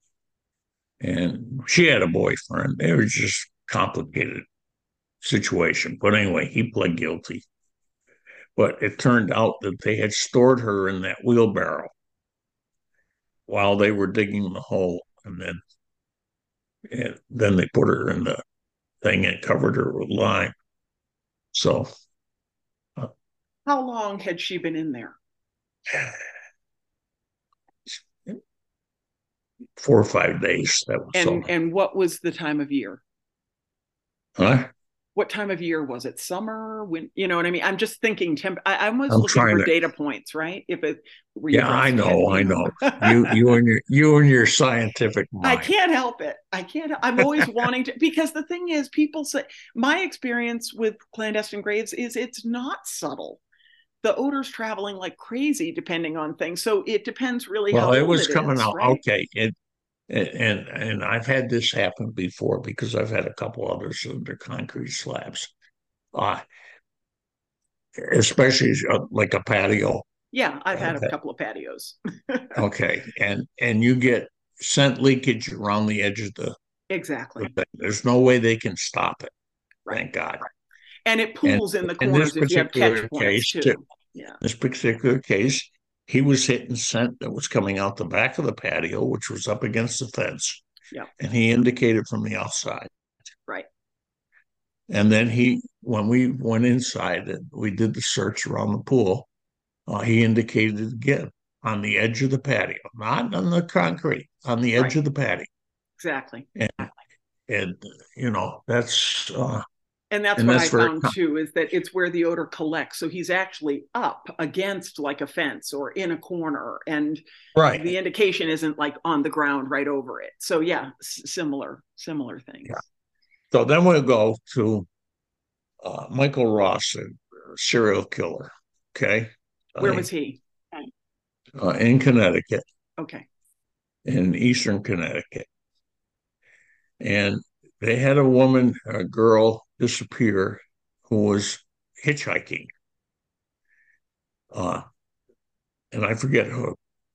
B: and she had a boyfriend. It was just complicated situation. But anyway, he pled guilty. But it turned out that they had stored her in that wheelbarrow while they were digging the hole, and then and then they put her in the thing and covered her with lime. So uh,
A: How long had she been in there?
B: four or five days. That was
A: And
B: all.
A: and what was the time of year?
B: Huh?
A: What time of year was it? Summer? When, you know what I mean? I'm just thinking temp. I, I was
B: I'm
A: looking
B: trying
A: for
B: to.
A: data points, right? If it were you
B: Yeah, I
A: breastfed,
B: know,
A: you
B: I
A: know.
B: know. You, you and your, you and your scientific
A: I
B: mind.
A: can't help it. I can't. I'm always wanting to, because the thing is, people say my experience with clandestine graves is it's not subtle. The odor's traveling like crazy depending on things. So it depends really
B: Well,
A: how
B: it
A: old
B: was
A: it
B: coming
A: is,
B: out
A: right?
B: okay. It and and I've had this happen before because I've had a couple others under concrete slabs, uh, especially uh, like a patio.
A: Yeah, I've
B: Uh,
A: had a
B: that-
A: couple of patios.
B: okay, and and you get scent leakage around the edge of the, the
A: Exactly.
B: thing. There's no way they can stop it.
A: Right.
B: Thank God.
A: And it
B: And
A: pools in the
B: in this
A: corners if you have catch
B: particular
A: points
B: case, too,
A: too. Yeah.
B: this particular case, he was hitting scent that was coming out the back of the patio, which was up against the fence,
A: Yeah.
B: and he indicated from the outside.
A: Right.
B: And then he, when we went inside and we did the search around the pool, uh, he indicated again on the edge of the patio, not on the concrete, on the edge
A: Right.
B: of the patio.
A: Exactly.
B: And, and you know, that's, uh,
A: And that's
B: and
A: what
B: that's
A: I
B: very,
A: found too, is that it's where the odor collects. So he's actually up against like a fence or in a corner, and
B: right.
A: the indication isn't like on the ground right over it. So yeah, s- similar, similar
B: Yeah.
A: things.
B: So then we'll go to uh, Michael Ross, a serial killer. Okay.
A: Where
B: Uh,
A: was he?
B: uh, in Connecticut,
A: Okay.
B: in eastern Connecticut. And they had a woman, a girl, disappear who was hitchhiking. Uh, and I forget who.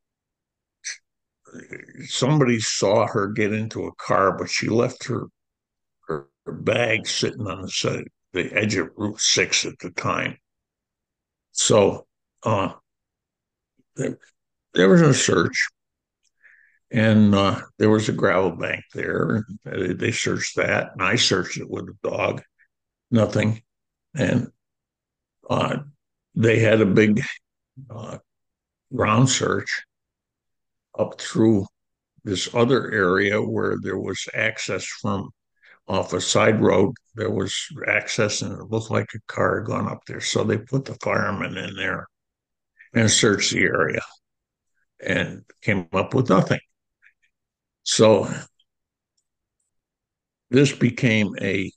B: Somebody saw her get into a car, but she left her, her, her bag sitting on the side, the edge of Route six at the time. So uh, there, there was a search, and uh, there was a gravel bank there. And they searched that, and I searched it with a dog. Nothing. And uh, they had a big uh, ground search up through this other area where there was access from off a side road. There was access, and it looked like a car had gone up there. So they put the firemen in there and searched the area and came up with nothing. So this became a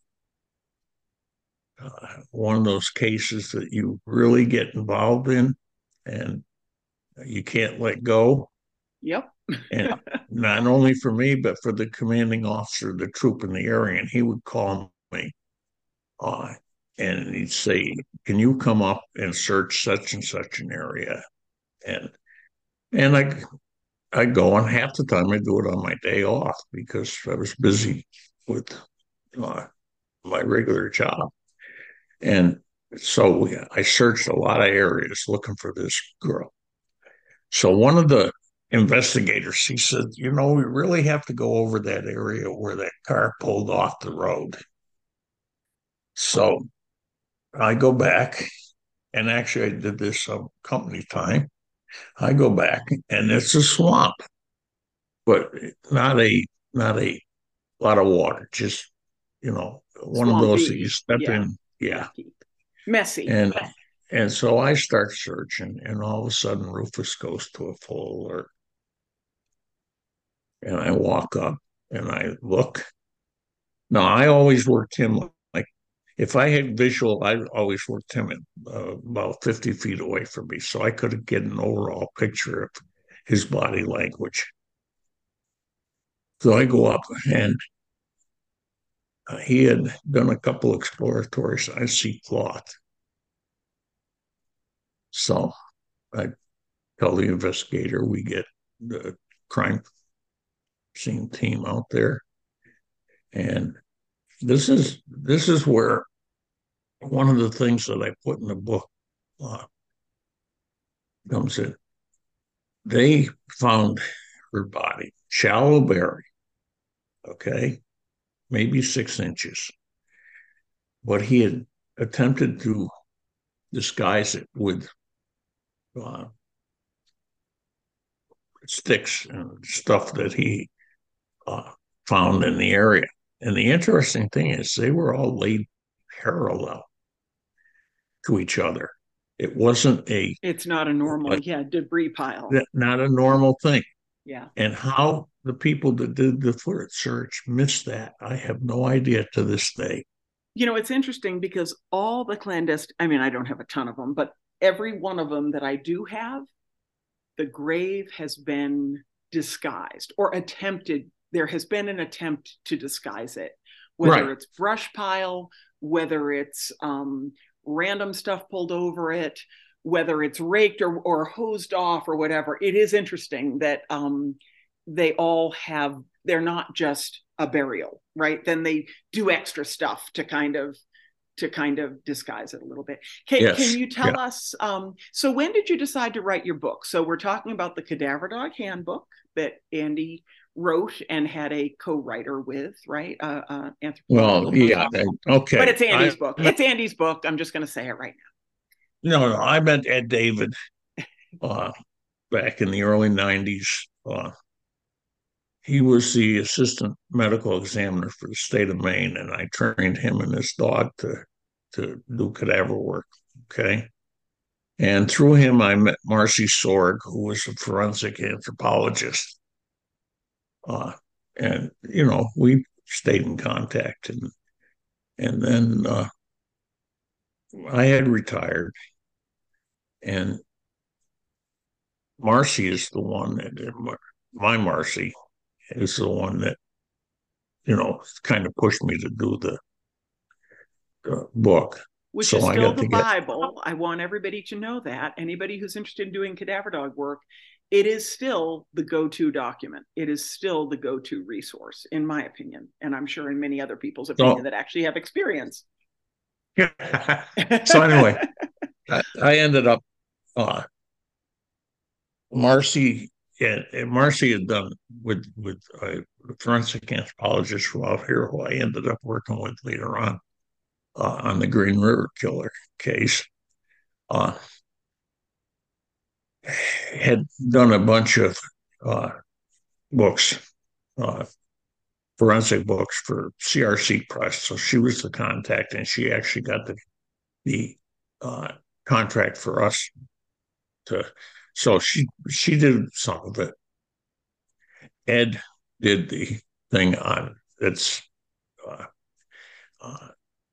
B: uh, one of those cases that you really get involved in, and you can't let go.
A: Yep.
B: And not only for me, but for the commanding officer of the troop in the area. And he would call me uh, and he'd say, "Can you come up and search such and such an area?" And and I I go, and half the time I do it on my day off because I was busy with uh, my regular job. And so we, I searched a lot of areas looking for this girl. So one of the investigators, he said, "You know, we really have to go over that area where that car pulled off the road." So I go back, and actually I did this some company time. I go back, and it's a swamp, but not a not a lot of water, just you know, one of those that you
A: Swampy.
B: step
A: Yeah.
B: in, yeah.
A: Yucky. Messy.
B: And and so I start searching, and all of a sudden Rufus goes to a full alert. And I walk up and I look. Now I always worked him like if I had visual, I always worked him at, uh, about fifty feet away from me, so I could get an overall picture of his body language. So I go up, and uh, he had done a couple exploratories. I see cloth, so I tell the investigator we get the crime scene team out there, and this is this is where one of the things that I put in the book uh, comes in. They found her body, shallow bury, okay, maybe six inches. But he had attempted to disguise it with uh, sticks and stuff that he uh, found in the area. And the interesting thing is, they were all laid parallel to each other. It wasn't a
A: It's not a normal,
B: like
A: yeah, debris pile.
B: not a normal thing.
A: Yeah.
B: And how the people that did the foot search missed that, I have no idea to this day.
A: You know, it's interesting because all the clandestine, I mean, I don't have a ton of them, but every one of them that I do have, the grave has been disguised or attempted. There has been an attempt to disguise it, whether
B: Right.
A: it's brush pile, whether it's um, random stuff pulled over it, whether it's raked or, or hosed off or whatever. It is interesting that um, they all have, they're not just a burial, right? Then they do extra stuff to kind of to kind of disguise it a little bit. Can,
B: Yes.
A: can you tell
B: Yeah.
A: us, um, so when did you decide to write your book? So we're talking about the Cadaver Dog Handbook that Andy wrote and had a co-writer with, right? Uh, uh,
B: Well, yeah. Okay.
A: But it's Andy's
B: I,
A: book. It's Andy's book. I'm just going to say it right
B: now. No, no. I met Ed David uh, back in the early nineties. Uh, he was the assistant medical examiner for the state of Maine, and I trained him and his dog to to do cadaver work. Okay. And through him, I met Marcy Sorg, who was a forensic anthropologist. Uh, and, you know, we stayed in contact. And, and then uh, I had retired. And Marcy is the one that, my Marcy is the one that, you know, kind of pushed me to do the, the book.
A: Which
B: so
A: is
B: I
A: still
B: got
A: the
B: to get,
A: Bible. I want everybody to know that. Anybody who's interested in doing cadaver dog work, it is still the go-to document. It is still the go-to resource, in my opinion, and I'm sure in many other people's opinion
B: so,
A: that actually have experience.
B: Yeah. So anyway, I, I ended up uh, Marcy. Yeah, Marcy had done with with a forensic anthropologist from out here, who I ended up working with later on uh, on the Green River Killer case. Uh, had done a bunch of uh, books, uh, forensic books for C R C Press. So she was the contact, and she actually got the the uh, contract for us to. So she she did some of it. Ed did the thing on it's. Uh, uh,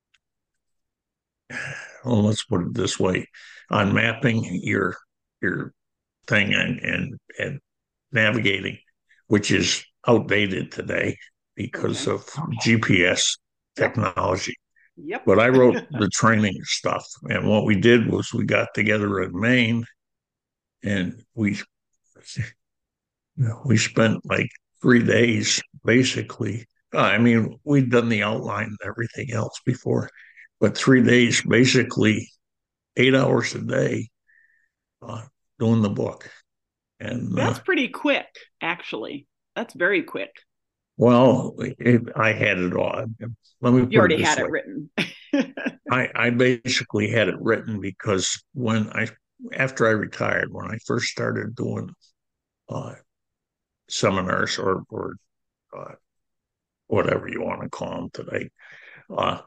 B: well, let's put it this way: on mapping your your thing and and and navigating, which is outdated today because
A: Okay.
B: of G P S
A: Yep.
B: technology.
A: Yep.
B: But I wrote the training stuff, and what we did was we got together in Maine, and we we spent like three days basically. I mean, we'd done the outline and everything else before, but three days basically, eight hours a day, uh, doing the book. And
A: That's
B: uh,
A: pretty quick, actually. That's very quick.
B: well, it, I had it all. Let me
A: You
B: put it
A: already
B: this
A: had
B: way:
A: it written.
B: I, I basically had it written because when I, after I retired, when I first started doing uh, seminars or or uh, whatever you want to call them today, uh,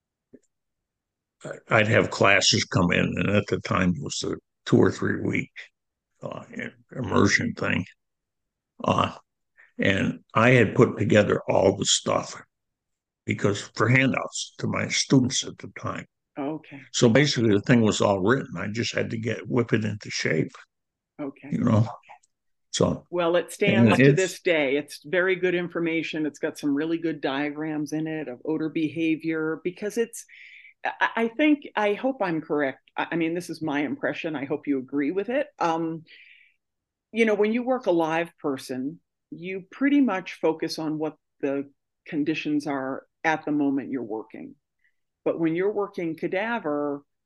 B: I'd have classes come in, and at the time it was a two or three week uh, immersion thing. Uh, and I had put together all the stuff because for handouts to my students at the time.
A: Okay.
B: So basically, the thing was all written. I just had to get whip it into shape,
A: Okay.
B: you know. So
A: well, it stands to this day. It's very good information. It's got some really good diagrams in it of odor behavior because it's. I think, I hope I'm correct. I mean, this is my impression. I hope you agree with it. Um, you know, when you work a live person, you pretty much focus on what the conditions are at the moment you're working. But when you're working cadaver,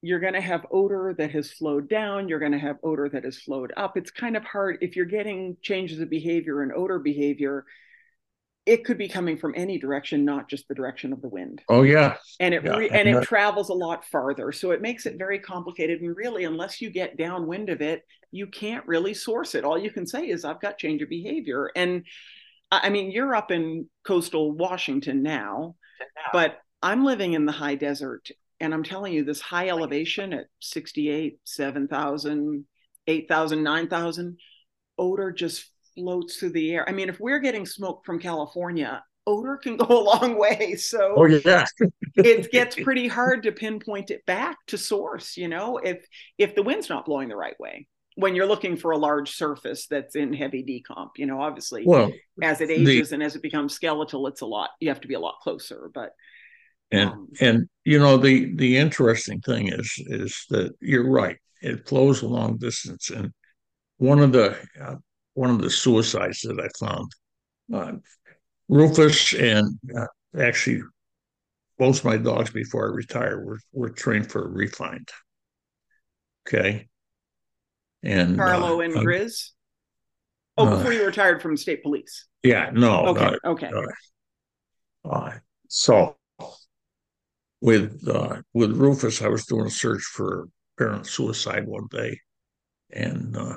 A: you're going to have odor that has flowed down. You're going to have odor that has flowed up. It's kind of hard if you're getting changes of behavior and odor behavior. It could be coming from any direction, not just the direction of the wind.
B: Oh yeah,
A: And it
B: yeah,
A: re- and
B: and
A: it
B: that,
A: travels a lot farther, so it makes it very complicated. And really, unless you get downwind of it, you can't really source it. All you can say is, "I've got change of behavior." And I mean, you're up in coastal Washington now, but I'm living in the high desert, and I'm telling you, this high elevation at sixty-eight, seven thousand, eight thousand, nine thousand, odor just floats through the air. I mean, if we're getting smoke from California, odor can go a long way.
B: oh
A: So
B: yeah,
A: it gets pretty hard to pinpoint it back to source, you know, if if the wind's not blowing the right way. When you're looking for a large surface that's in heavy decomp, you know, obviously
B: well,
A: as it
B: the
A: ages and as it becomes skeletal, it's a lot, you have to be a lot closer. But
B: and
A: um
B: and you know the the interesting thing is is that you're right. It flows a long distance, and one of the uh, one of the suicides that I found, uh, Rufus, and uh, actually both of my dogs before I retired were were trained for refined. Okay, and uh,
A: Carlo and
B: uh,
A: Grizz. Oh,
B: uh,
A: before you retired from state police.
B: yeah, no,
A: Okay,
B: uh,
A: okay.
B: uh, uh, so with uh, with Rufus, I was doing a search for apparent suicide one day, and uh,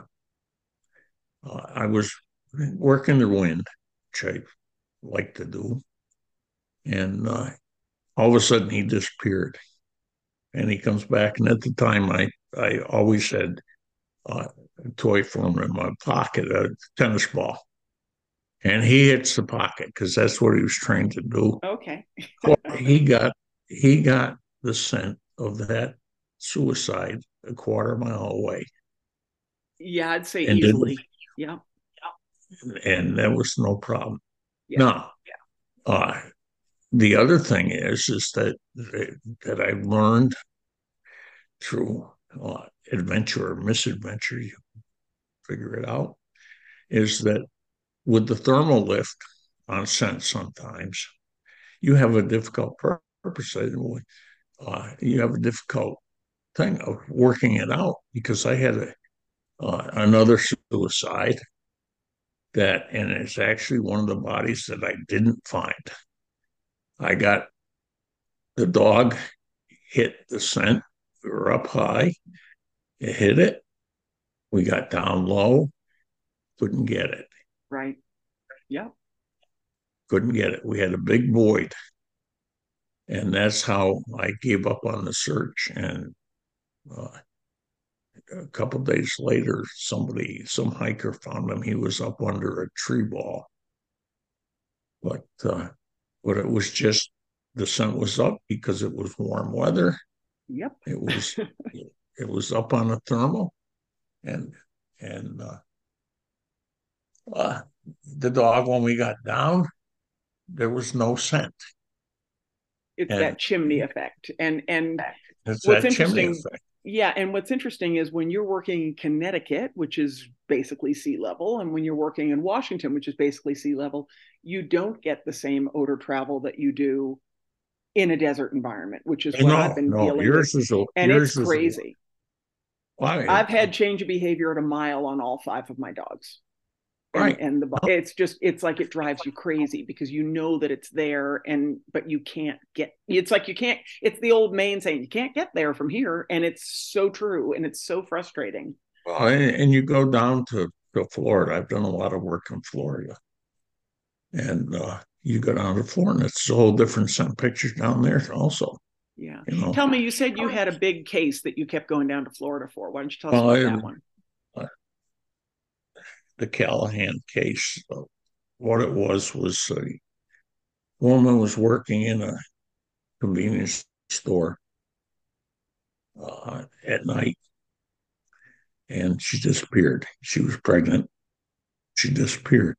B: uh, I was working the wind, which I like to do, and uh, all of a sudden he disappeared, and he comes back, and at the time I I always had uh, a toy for him in my pocket, a tennis ball, and he hits the pocket because that's what he was trained to do.
A: Okay.
B: Well, he got he got the scent of that suicide a quarter mile away,
A: Yeah, I'd say
B: and did
A: easily. Yeah.
B: and that was no problem.
A: Yeah.
B: Now, uh, the other thing is is that that I learned through uh, adventure or misadventure, you figure it out, is that with the thermal lift on scent, sometimes you have a difficult purpose. Uh, you have a difficult thing of working it out because I had a, uh, another suicide that, and it's actually one of the bodies that I didn't find. I got the dog hit the scent. We were up high. It hit it. We got down low. Couldn't get it.
A: Right. Yeah.
B: Couldn't get it. We had a big void. And that's how I gave up on the search. And uh, a couple of days later, somebody, some hiker found him. He was up under a tree ball. But uh, but it was just the sun was up because it was warm weather.
A: Yep.
B: It was it was up on the thermal, and and uh, uh, the dog, when we got down, there was no scent,
A: It's
B: and
A: that chimney effect. And and
B: it's
A: what's
B: that chimney
A: interesting,
B: effect.
A: yeah, and what's interesting is when you're working in Connecticut, which is basically sea level, and when you're working in Washington, which is basically sea level, you don't get the same odor travel that you do in a desert environment, which is what I've
B: No,
A: been
B: no,
A: dealing with.
B: yours is a
A: And it's
B: yours is a
A: crazy.
B: why
A: I've had change of behavior at a mile on all five of my dogs. And
B: right.
A: and the it's just it's like it drives you crazy because you know that it's there, and but you can't get, it's like you can't, it's the old Maine saying, you can't get there from here. And it's so true, and it's so frustrating.
B: Well, and, and you go down to, to Florida. I've done a lot of work in Florida, and uh, you go down to Florida, and it's a whole different set of pictures down there also.
A: Yeah.
B: You know,
A: Tell me, you said you had a big case that you kept going down to Florida for. Why don't you tell us
B: well,
A: about that one?
B: I, the Callahan case. Uh, what it was was a woman was working in a convenience store uh, at night, and she disappeared. She was pregnant. She disappeared,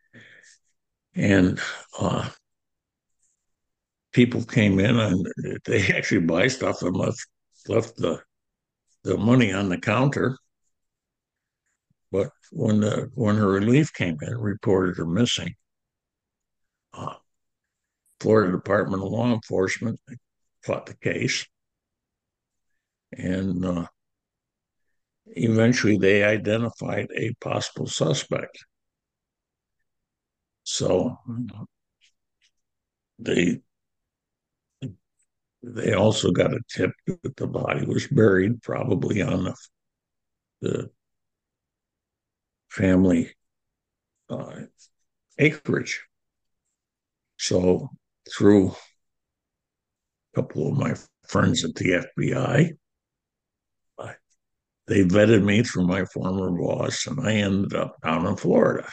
B: and uh, people came in and they actually buy stuff and left left the the money on the counter. But when the when her relief came in, reported her missing. Uh, Florida Department of Law Enforcement fought the case, And uh, eventually they identified a possible suspect. So they they also got a tip that the body was buried probably on the, the family uh, acreage. So through a couple of my friends at the F B I, they vetted me through my former boss, and I ended up down in Florida.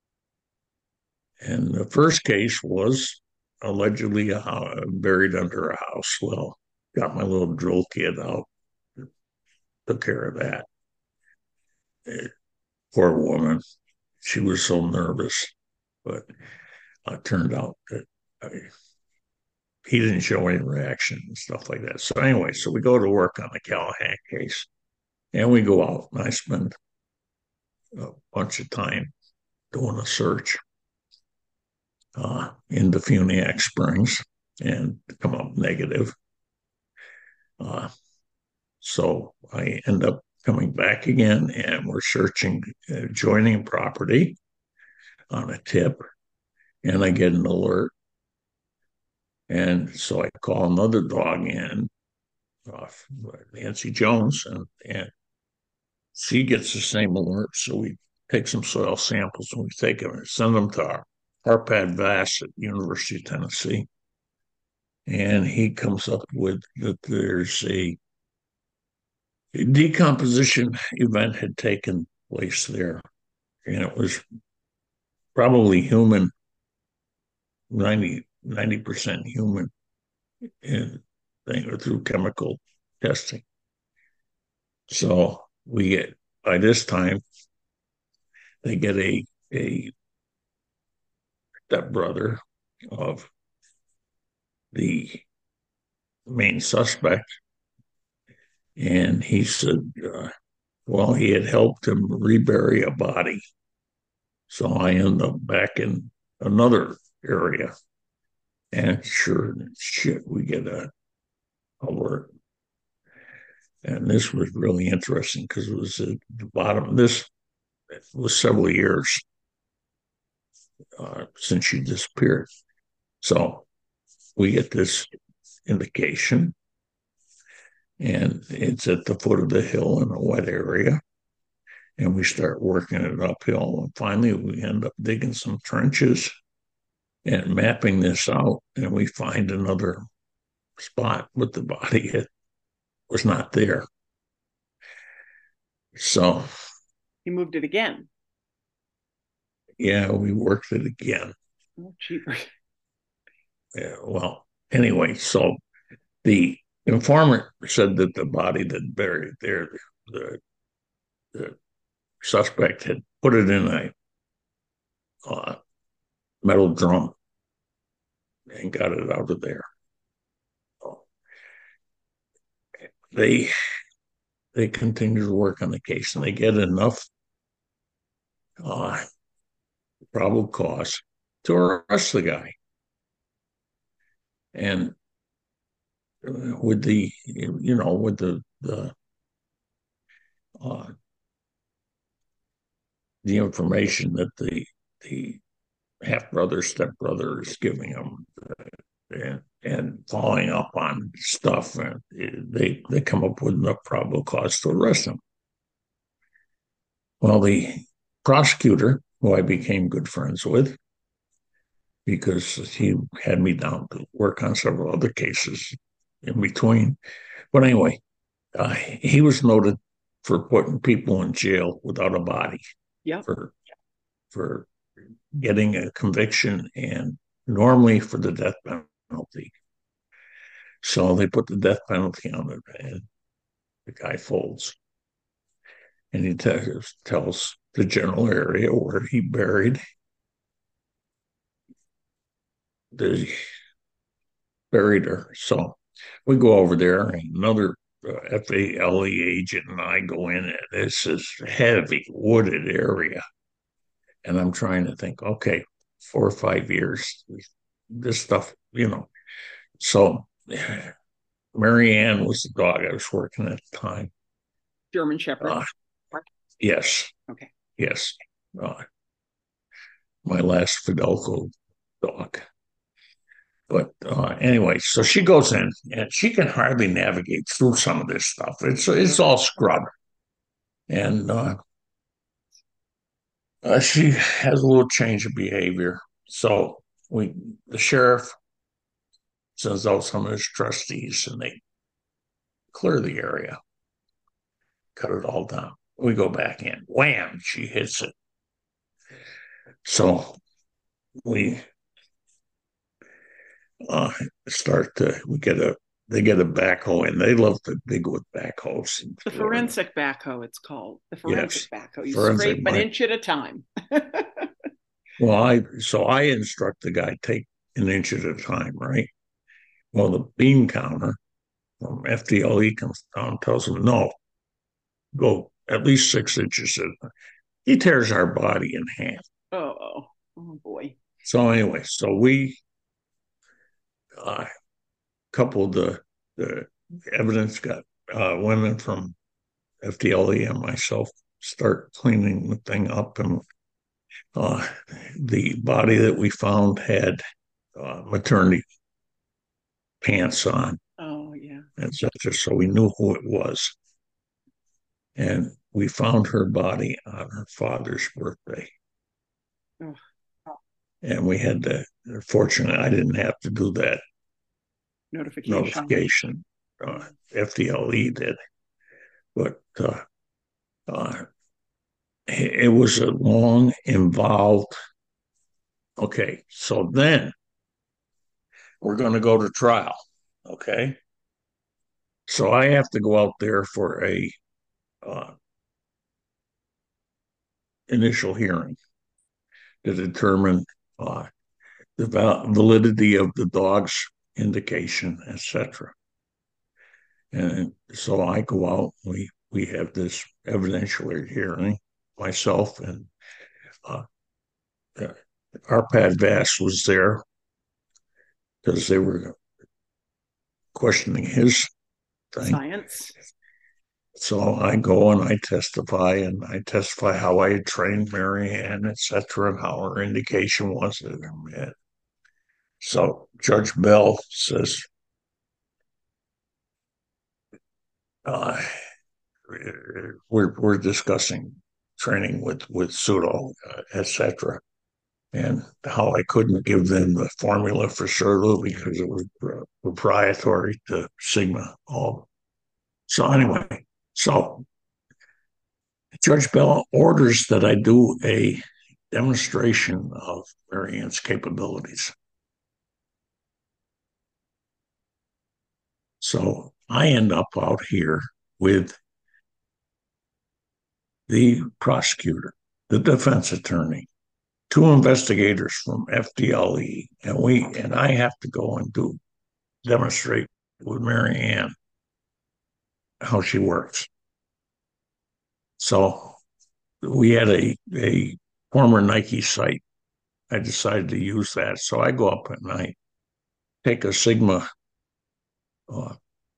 B: And the first case was allegedly a house, buried under a house. Well, got my little drill kit out, took care of that. It, poor woman, she was so nervous, but it turned out that I, he didn't show any reaction and stuff like that. So anyway, so we go to work on the Callahan case, and we go out, and I spend a bunch of time doing a search uh, into Funiac Springs and come up negative. Uh, so I end up coming back again, and we're searching adjoining property on a tip, and I get an alert. And so I call another dog in, uh, Nancy Jones, and, and she gets the same alert. So we take some soil samples and we take them and send them to our Harpad Vass at University of Tennessee. And he comes up with that there's a, a decomposition event had taken place there. And it was probably human, ninety, ninety percent human, and through chemical testing. So we get, by this time, they get a, a stepbrother of the main suspect. And he said, uh, well, he had helped him rebury a body. So I end up back in another area. And sure shit, we get a alert. And this was really interesting because it was at the bottom. This was several years uh, since she disappeared. So we get this indication, and it's at the foot of the hill in a wet area. And we start working it uphill. And finally, we end up digging some trenches and mapping this out. And we find another spot, but the body it was not there. So
A: you moved it again.
B: Yeah, we worked it again.
A: Oh, cheaper.
B: Yeah, well, anyway, so the informant said that the body that buried there, the, the suspect had put it in a uh, metal drum and got it out of there. So they they continue to work on the case, and they get enough uh, probable cause to arrest the guy. And with the, you know, with the the uh, the information that the the half brother, step brother is giving them, and, and following up on stuff, and they they come up with enough probable cause to arrest him. Well, the prosecutor, who I became good friends with, because he had me down to work on several other cases in between. But anyway, uh, he was noted for putting people in jail without a body.
A: Yeah.
B: For for getting a conviction, and normally for the death penalty. So they put the death penalty on it, and the guy folds. And he tells, tells the general area where he buried the buried her. So we go over there, and another uh, F A L E agent and I go in, and it's this heavy wooded area. And I'm trying to think, okay, four or five years, this stuff, you know. So Mary Ann was the dog I was working at the time.
A: German Shepherd.
B: Uh, yes.
A: Okay.
B: Yes. Uh, my last Fidelco dog. But uh, anyway, so she goes in and she can hardly navigate through some of this stuff. It's it's all scrub, and uh, uh, she has a little change of behavior. So we, the sheriff, sends out some of his trustees, and they clear the area, cut it all down. We go back in. Wham! She hits it. So we uh, start to we get a they get a backhoe, and they love to dig with backhoes.
A: The forensic backhoe, it's called. The forensic
B: yes.
A: backhoe. You
B: Forensic
A: scrape an inch at a time.
B: well, I so I instruct the guy take an inch at a time, right? Well, the beam counter from F D L E comes down and tells him no, go at least six inches. He tears our body in half.
A: Oh, oh, oh boy.
B: So anyway, so we uh, coupled the the evidence, got uh, women from F D L E and myself start cleaning the thing up, and uh, the body that we found had uh, maternity pants on.
A: Oh yeah.
B: And such, so we knew who it was. And we found her body on her father's birthday. Oh. And we had to, fortunately, I didn't have to do that
A: notification.
B: Notification. Uh, F D L E did. But uh, uh, it was a long, involved. Okay, so then we're going to go to trial. Okay. So I have to go out there for a uh, initial hearing to determine uh, the validity of the dog's indication, et cetera. And so I go out. We we have this evidentiary hearing. Myself and uh, Arpad Vass was there because they were questioning his thing.
A: Science.
B: So I go and I testify, and I testify how I had trained Mary Ann, et cetera, and how her indication was. That so Judge Bell says, uh, we're we're discussing training with with pseudo, uh, et cetera, and how I couldn't give them the formula for pseudo because it was proprietary to Sigma. All so anyway, so Judge Bell orders that I do a demonstration of Mary Ann's capabilities. So I end up out here with the prosecutor, the defense attorney, two investigators from F D L E, and we and I have to go and do demonstrate with Mary Ann how she works. So we had a a former Nike site. I decided to use that. So I go up and I take a Sigma uh,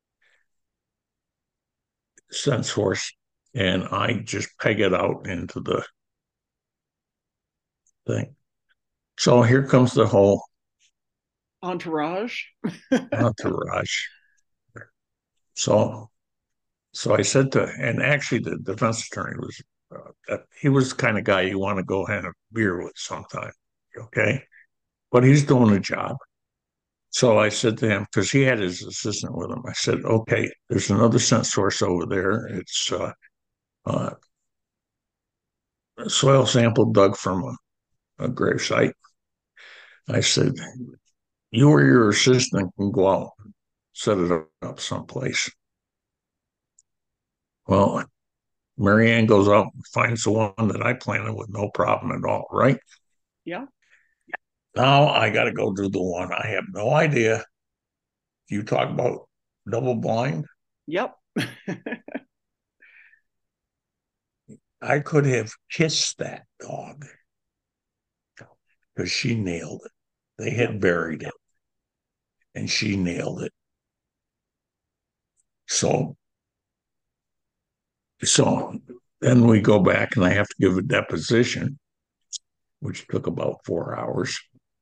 B: sense horse, and I just peg it out into the thing. So here comes the whole
A: entourage.
B: entourage. So, so I said to, and actually the defense attorney was, uh, he was the kind of guy you want to go have a beer with sometime, okay? But he's doing a job. So I said to him, because he had his assistant with him, I said, okay, there's another scent source over there. It's uh, uh, a soil sample dug from a, a grave site. I said, you or your assistant can go out and set it up someplace. Well, Mary Ann goes out and finds the one that I planted with no problem at all, right?
A: Yeah.
B: Now I got to go do the one. I have no idea. You talk about double blind?
A: Yep.
B: I could have kissed that dog because she nailed it. They had buried it, and she nailed it. So, so then we go back and I have to give a deposition, which took about four hours.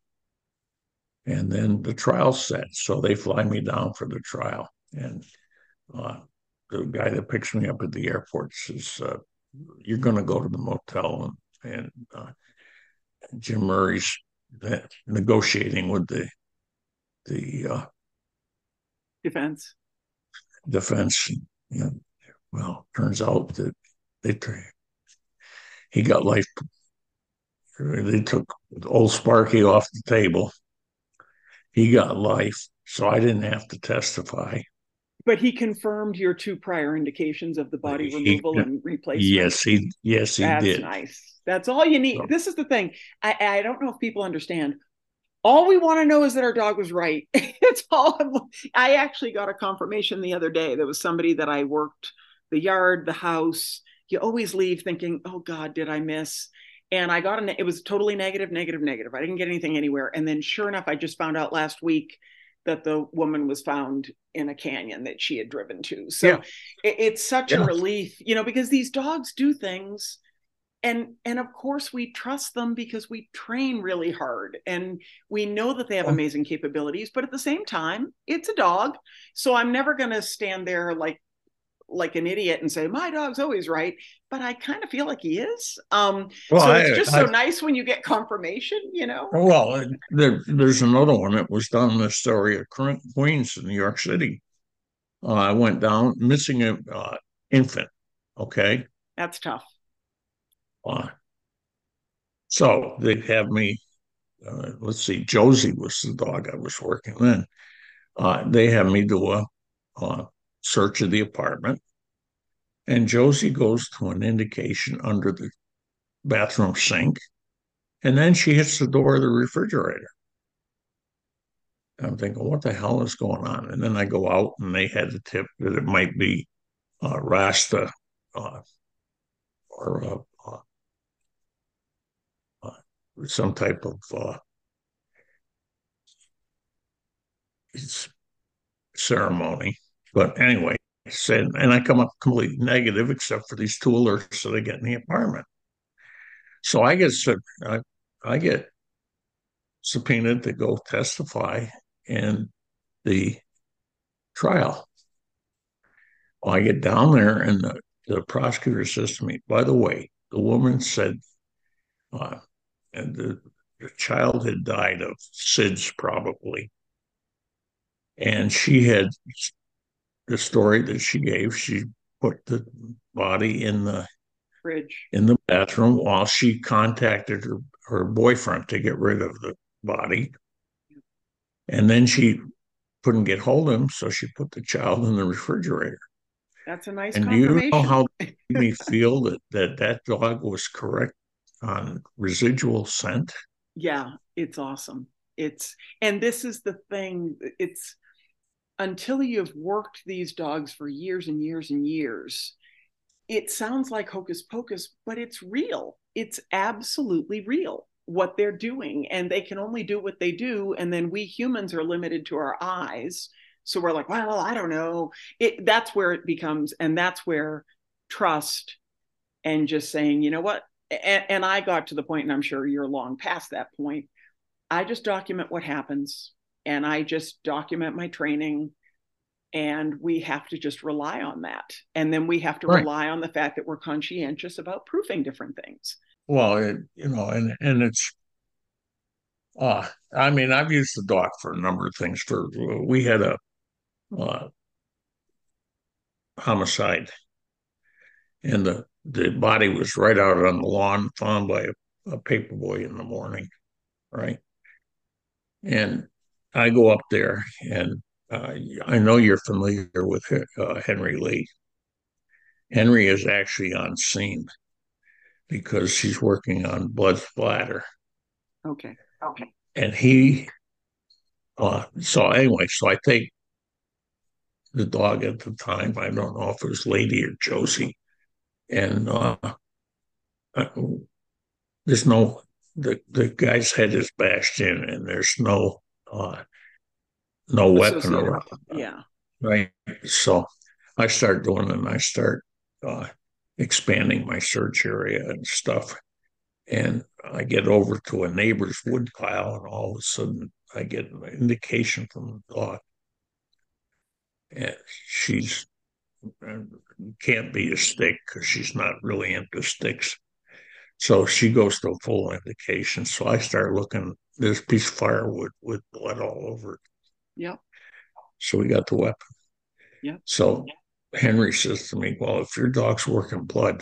B: And then the trial's set. So they fly me down for the trial. And uh, the guy that picks me up at the airport says, uh, you're going to go to the motel. And, and uh, Jim Murray's negotiating with the the uh,
A: Defense.
B: defense. And, well, turns out that they he got life. They took old Sparky off the table. He got life, so I didn't have to testify.
A: But he confirmed your two prior indications of the body
B: He,
A: removal and replacement.
B: Yes, he yes he
A: That's
B: did.
A: Nice. That's all you need.
B: So,
A: this is the thing. I, I don't know if people understand. All we want to know is that our dog was right. It's all. I actually got a confirmation the other day. There was somebody that I worked the yard, the house. You always leave thinking, "Oh God, did I miss?" And I got a. It was totally negative, negative, negative. I didn't get anything anywhere. And then, sure enough, I just found out last week that the woman was found in a canyon that she had driven to. So
B: yeah.
A: it, it's such
B: yeah.
A: a relief, you know, because these dogs do things. And, and of course we trust them because we train really hard and we know that they have amazing capabilities, but at the same time, it's a dog. So I'm never going to stand there like, like an idiot and say, my dog's always right. But I kind of feel like he is. Um, well, so it's I, just so I, nice when you get confirmation, you know?
B: Well, there, there's another one that was done in the story of Queens in New York City. Uh, I went down missing an uh, infant. Okay.
A: That's tough.
B: Uh, so they have me, uh, let's see, Josie was the dog I was working then. Uh, they have me do a, a search of the apartment. And Josie goes to an indication under the bathroom sink. And then she hits the door of the refrigerator. I'm thinking, what the hell is going on? And then I go out and they had the tip that it might be uh, Rasta uh, or uh, uh, uh, some type of uh, ceremony. But anyway, said, and I come up completely negative except for these two alerts that I get in the apartment. So I get I, I get subpoenaed to go testify in the trial. Well, I get down there and the, the prosecutor says to me, by the way, the woman said uh, and the, the child had died of S I D S probably. And she had the story that she gave, she put the body in the
A: fridge
B: in the bathroom while she contacted her, her boyfriend to get rid of the body. And then she couldn't get hold of him, so she put the child in the refrigerator.
A: That's a nice
B: and
A: confirmation.
B: Do you know how it made me feel that, that that dog was correct on residual scent?
A: Yeah, it's awesome. It's and this is the thing. It's until you've worked these dogs for years and years and years, it sounds like hocus pocus, but it's real. It's absolutely real what they're doing. And they can only do what they do. And then we humans are limited to our eyes. So we're like, well, I don't know. It, that's where it becomes, and that's where trust and just saying, you know what? And, and I got to the point, and I'm sure you're long past that point. I just document what happens. And I just document my training, and we have to just rely on that. And then we have to right. rely on the fact that we're conscientious about proofing different things.
B: Well, it, you know, and, and it's, uh, I mean, I've used the dog for a number of things. For we had a uh, homicide, and the, the body was right out on the lawn, found by a, a paper boy in the morning, right? And I go up there, and uh, I know you're familiar with uh, Henry Lee. Henry is actually on scene because she's working on blood splatter.
A: Okay. Okay.
B: And he, uh, so anyway, so I take the dog at the time. I don't know if it was Lady or Josie. And uh, there's no, the, the guy's head is bashed in, and there's no, uh, no weapon around.
A: Yeah.
B: Right. So I start doing it and I start uh, expanding my search area and stuff. And I get over to a neighbor's wood pile, and all of a sudden I get an indication from the dog. And she's uh, can't be a stick because she's not really into sticks. So she goes to a full indication. So I start looking, this piece of firewood with blood all over it.
A: Yeah.
B: So we got the weapon.
A: Yeah.
B: So Henry says to me, well, if your dog's working blood,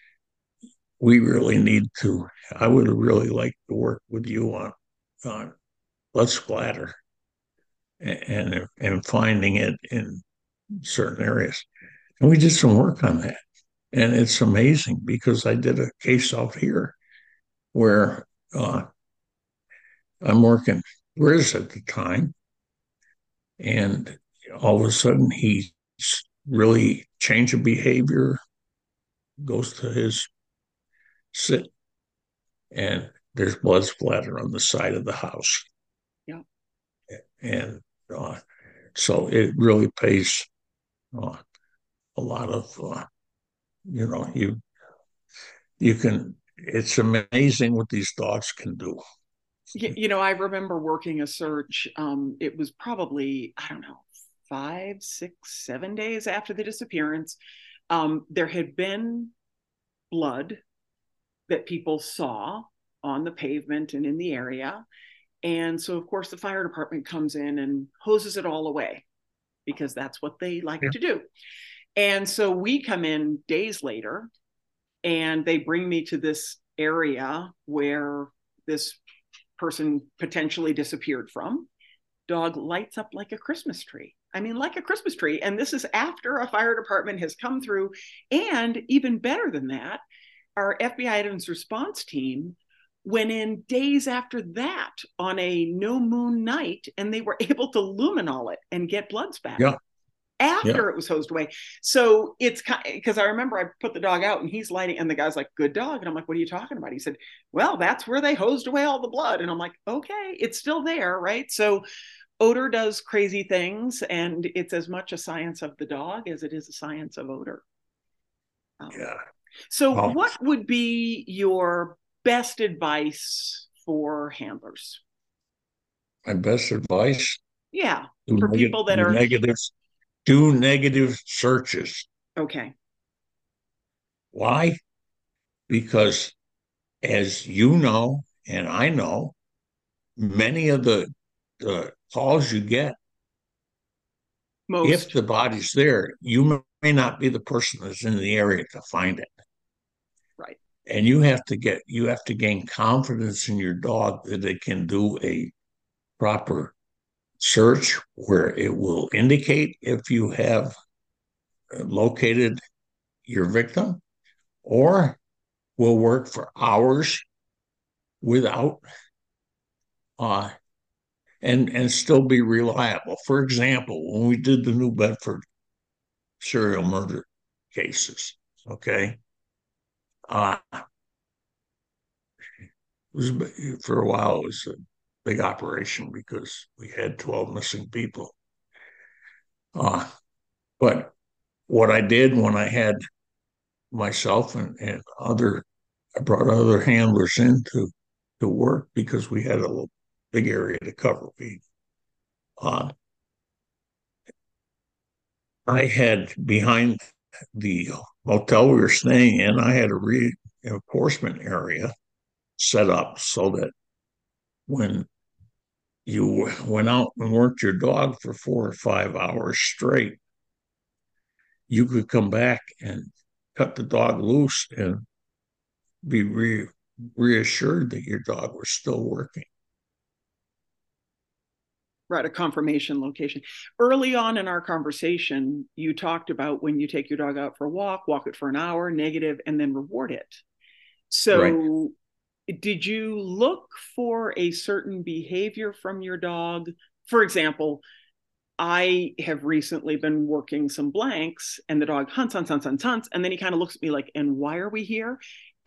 B: we really need to, I would really like to work with you on, on blood splatter and, and, and finding it in certain areas. And we did some work on that. And it's amazing because I did a case out here where uh, I'm working Riz at the time. And all of a sudden, he's really change of behavior, goes to his sit, and there's blood splatter on the side of the house.
A: Yeah.
B: And uh, so it really pays uh, a lot of, uh, you know, you you can. It's amazing what these dogs can do.
A: You, you know, I remember working a search. Um, it was probably, I don't know, five, six, seven days after the disappearance. Um, there had been blood that people saw on the pavement and in the area. And so, of course, the fire department comes in and hoses it all away because that's what they like
B: Yeah.
A: to do. And so we come in days later and they bring me to this area where this person potentially disappeared from. Dog lights up like a Christmas tree. I mean, like a Christmas tree. And this is after a fire department has come through. And even better than that, our F B I evidence response team went in days after that on a no moon night, and they were able to luminol it and get blood spatter.
B: Yeah.
A: After
B: yeah.
A: it was hosed away. So it's kind because I remember I put the dog out and he's lighting, and the guy's like, good dog. And I'm like, what are you talking about? He said, well, that's where they hosed away all the blood. And I'm like, okay, it's still there, right? So odor does crazy things, and it's as much a science of the dog as it is a science of odor. Um,
B: Yeah.
A: So
B: Well,
A: what would be your best advice for handlers?
B: my best advice:
A: Yeah,
B: do,
A: for
B: neg-
A: people that
B: do
A: are
B: negatives, do negative searches.
A: okay.
B: Why? Because as you know, and I know, many of the, the calls you get, if
A: Most,
B: the body's there, you may not be the person that's in the area to find it.
A: right.
B: And you have to get, you have to gain confidence in your dog that it can do a proper search where it will indicate if you have located your victim, or will work for hours without uh, and and still be reliable. For example, when we did the New Bedford serial murder cases, okay, uh, it was for a while it was a big operation because we had twelve missing people. Uh, but what I did when I had myself and, and other, I brought other handlers in to, to work because we had a little big area to cover. We, uh, I had behind the motel we were staying in, I had a reinforcement area set up so that when you went out and worked your dog for four or five hours straight, you could come back and cut the dog loose and be re- reassured that your dog was still working.
A: Right, a confirmation location. Early on in our conversation, you talked about when you take your dog out for a walk, walk it for an hour, negative, and then reward it. So, right. Did you look for a certain behavior from your dog? For example, I have recently been working some blanks, and the dog hunts, hunts, hunts, hunts, hunts, and then he kind of looks at me like, and why are we here?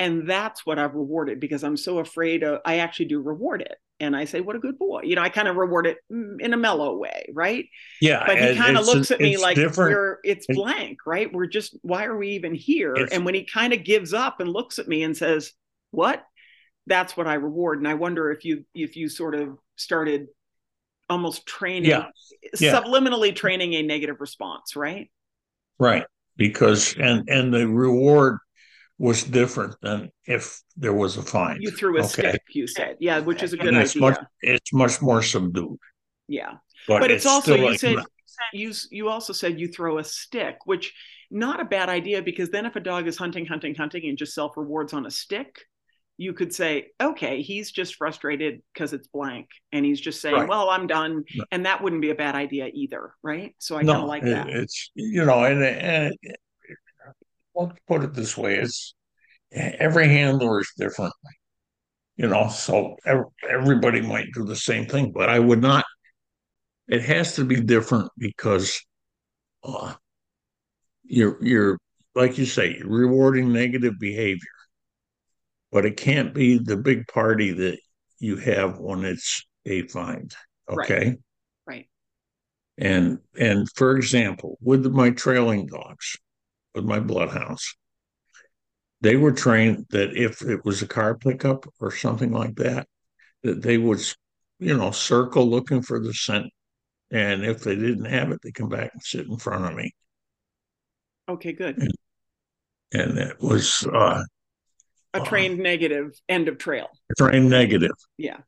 A: And that's what I've rewarded, because I'm so afraid of, I actually do reward it. And I say, what a good boy. You know, I kind of reward it in a mellow way, right?
B: Yeah,
A: But he kind of
B: it's
A: looks at me
B: it's
A: like,
B: different.
A: we're, it's
B: It,
A: blank, right? We're just, why are we even here?
B: it's
A: And when he kind of gives up and looks at me and says, what? That's what I reward. And I wonder if you, if you sort of started almost training,
B: yeah, yeah,
A: subliminally training a negative response, right?
B: right. Because and and the reward was different than if there was a fine.
A: You threw a
B: Okay,
A: stick, you said. Yeah, which is a good
B: and it's much
A: idea.
B: it's much more subdued,
A: Yeah.
B: but
A: But it's
B: it's
A: also,
B: still
A: you
B: like
A: said, you you also said you throw a stick, which not a bad idea, because then if a dog is hunting, hunting, hunting and just self rewards on a stick, you could say, okay, he's just frustrated because it's blank and he's just saying,
B: right.
A: well, I'm done. And that wouldn't be a bad idea either, right? So I kind of
B: No,
A: like
B: it,
A: that.
B: it's you know, and and let's put it this way: it's every handler is different, you know. So ev- everybody might do the same thing, but I would not. It has to be different because uh, you're you're like you say, rewarding negative behavior, but it can't be the big party that you have when it's a find.
A: Right,
B: Okay.
A: right.
B: And and for example, with my trailing dogs, with my bloodhounds, they were trained that if it was a car pickup or something like that, that they would, you know, circle looking for the scent. And if they didn't have it, they come back and sit in front of me.
A: Okay, good.
B: And, and it was uh,
A: A
B: uh,
A: trained negative, end of trail.
B: trained negative.
A: Yeah.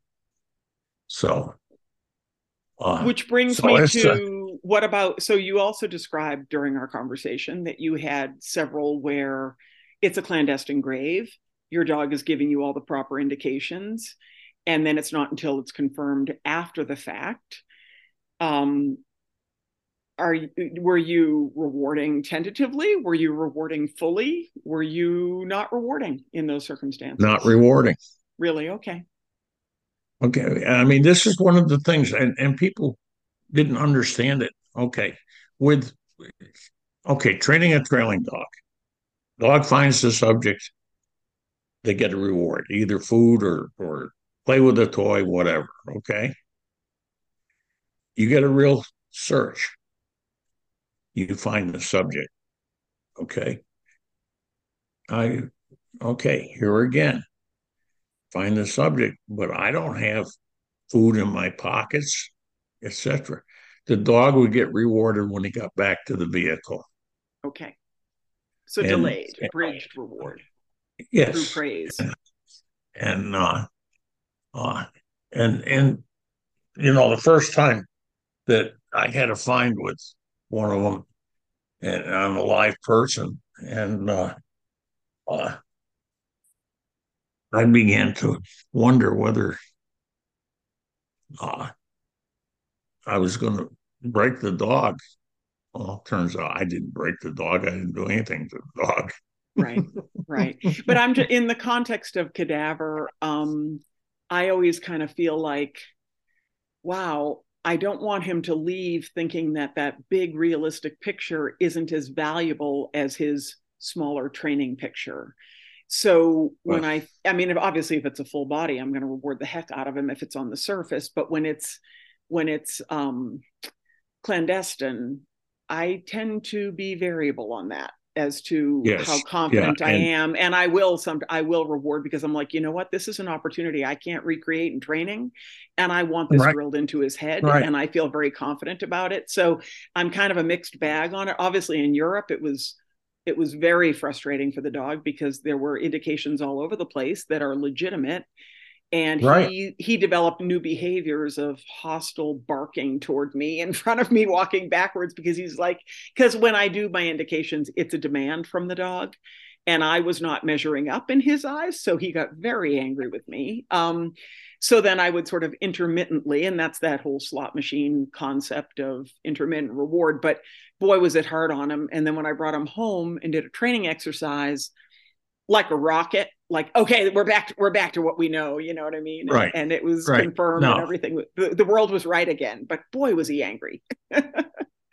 B: So, uh,
A: Which brings
B: so
A: me
B: it's uh,
A: to, what about, so you also described during our conversation that you had several where it's a clandestine grave, your dog is giving you all the proper indications, and then it's not until it's confirmed after the fact. Um, are were you rewarding tentatively? Were you rewarding fully? Were you not rewarding in those circumstances?
B: not rewarding.
A: Really? Okay.
B: Okay. I mean, this is one of the things, and, and people didn't understand it. Okay. With, okay, training a trailing dog, dog finds the subject, they get a reward, either food or, or play with a toy, whatever. Okay. You get a real search, you find the subject. Okay. I, okay, here again, find the subject, but I don't have food in my pockets, et cetera. The dog would get rewarded when he got back to the vehicle.
A: Okay. So
B: And
A: delayed, bridged reward through
B: yes,
A: praise.
B: and uh, uh, and and you know, the first time that I had a find with one of them, and I'm a live person, and uh, uh, I began to wonder whether uh, I was going to break the dog. Well, turns out I didn't break the dog. I didn't do anything to the dog.
A: Right, right. But I'm just in the context of cadaver. Um, I always kind of feel like, wow, I don't want him to leave thinking that that big realistic picture isn't as valuable as his smaller training picture. So when
B: Well,
A: I, I mean, obviously, if it's a full body, I'm going to reward the heck out of him if it's on the surface. But when it's when it's um, clandestine, I tend to be variable on that as to how
B: yes, yeah,
A: confident I
B: and
A: am. And I will some I will reward, because I'm like, you know what, this is an opportunity I can't recreate in training. And I want this
B: right,
A: drilled into his head.
B: right,
A: And I feel very confident about it. So I'm kind of a mixed bag on it. Obviously in Europe, it was it was very frustrating for the dog because there were indications all over the place that are legitimate, and
B: right,
A: he he developed new behaviors of hostile barking toward me in front of me walking backwards, because he's like, because when I do my indications, it's a demand from the dog, and I was not measuring up in his eyes, so he got very angry with me. Um, so then I would sort of intermittently, and that's that whole slot machine concept of intermittent reward, but boy was it hard on him. And then when I brought him home and did a training exercise, like a rocket, like, okay, we're back to, we're back to what we know, you know what I mean? And,
B: right,
A: and it was
B: right.
A: confirmed and
B: No,
A: everything. The, the world was right again, but boy, was he angry.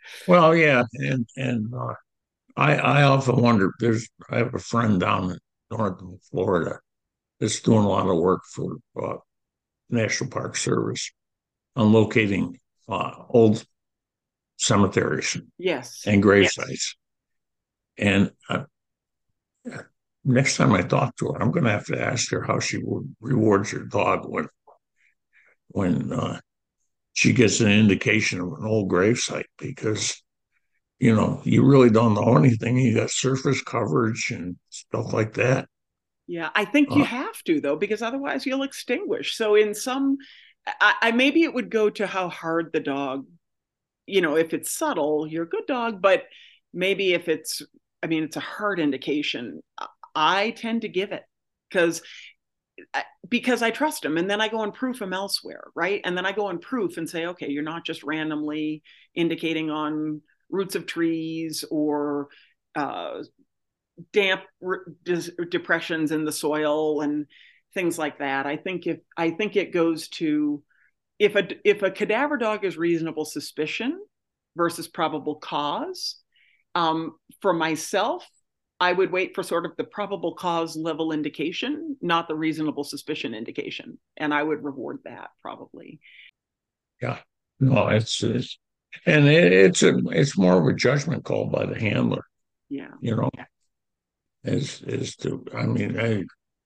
B: well, yeah, and and uh, I I often wonder. There's I have a friend down north of Florida that's doing a lot of work for uh, National Park Service on locating uh, old cemeteries
A: Yes.
B: and grave
A: Yes.
B: sites. And uh, next time I talk to her, I'm going to have to ask her how she would rewards her dog when when uh, she gets an indication of an old gravesite, because you know you really don't know anything. You got surface coverage and stuff like that.
A: Yeah, I think you
B: Uh,
A: have to though, because otherwise you'll extinguish. So in some, I, I maybe it would go to how hard the dog, you know, if it's subtle, you're a good dog, but maybe if it's, I mean, it's a hard indication. I tend to give it because because I trust him, and then I go and proof him elsewhere, right? And then I go and proof and say, okay, you're not just randomly indicating on roots of trees or uh, damp depressions in the soil and things like that. I think if I think it goes to if a if a cadaver dog is reasonable suspicion versus probable cause. Um, for myself, I would wait for sort of the probable cause level indication, not the reasonable suspicion indication, and I would reward that probably.
B: yeah, no, it's, it's and it, it's a it's more of a judgment call by the handler.
A: Yeah.
B: You know, is is to I mean, I,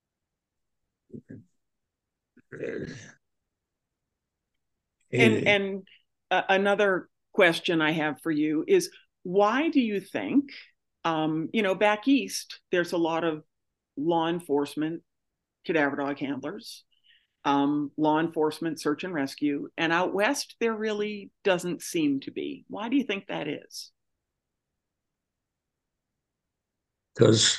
A: And
B: it,
A: and uh, another question I have for you is why do you think, um, you know, back east there's a lot of law enforcement cadaver dog handlers, um, law enforcement search and rescue, and out west there really doesn't seem to be. Why do you think that is?
B: because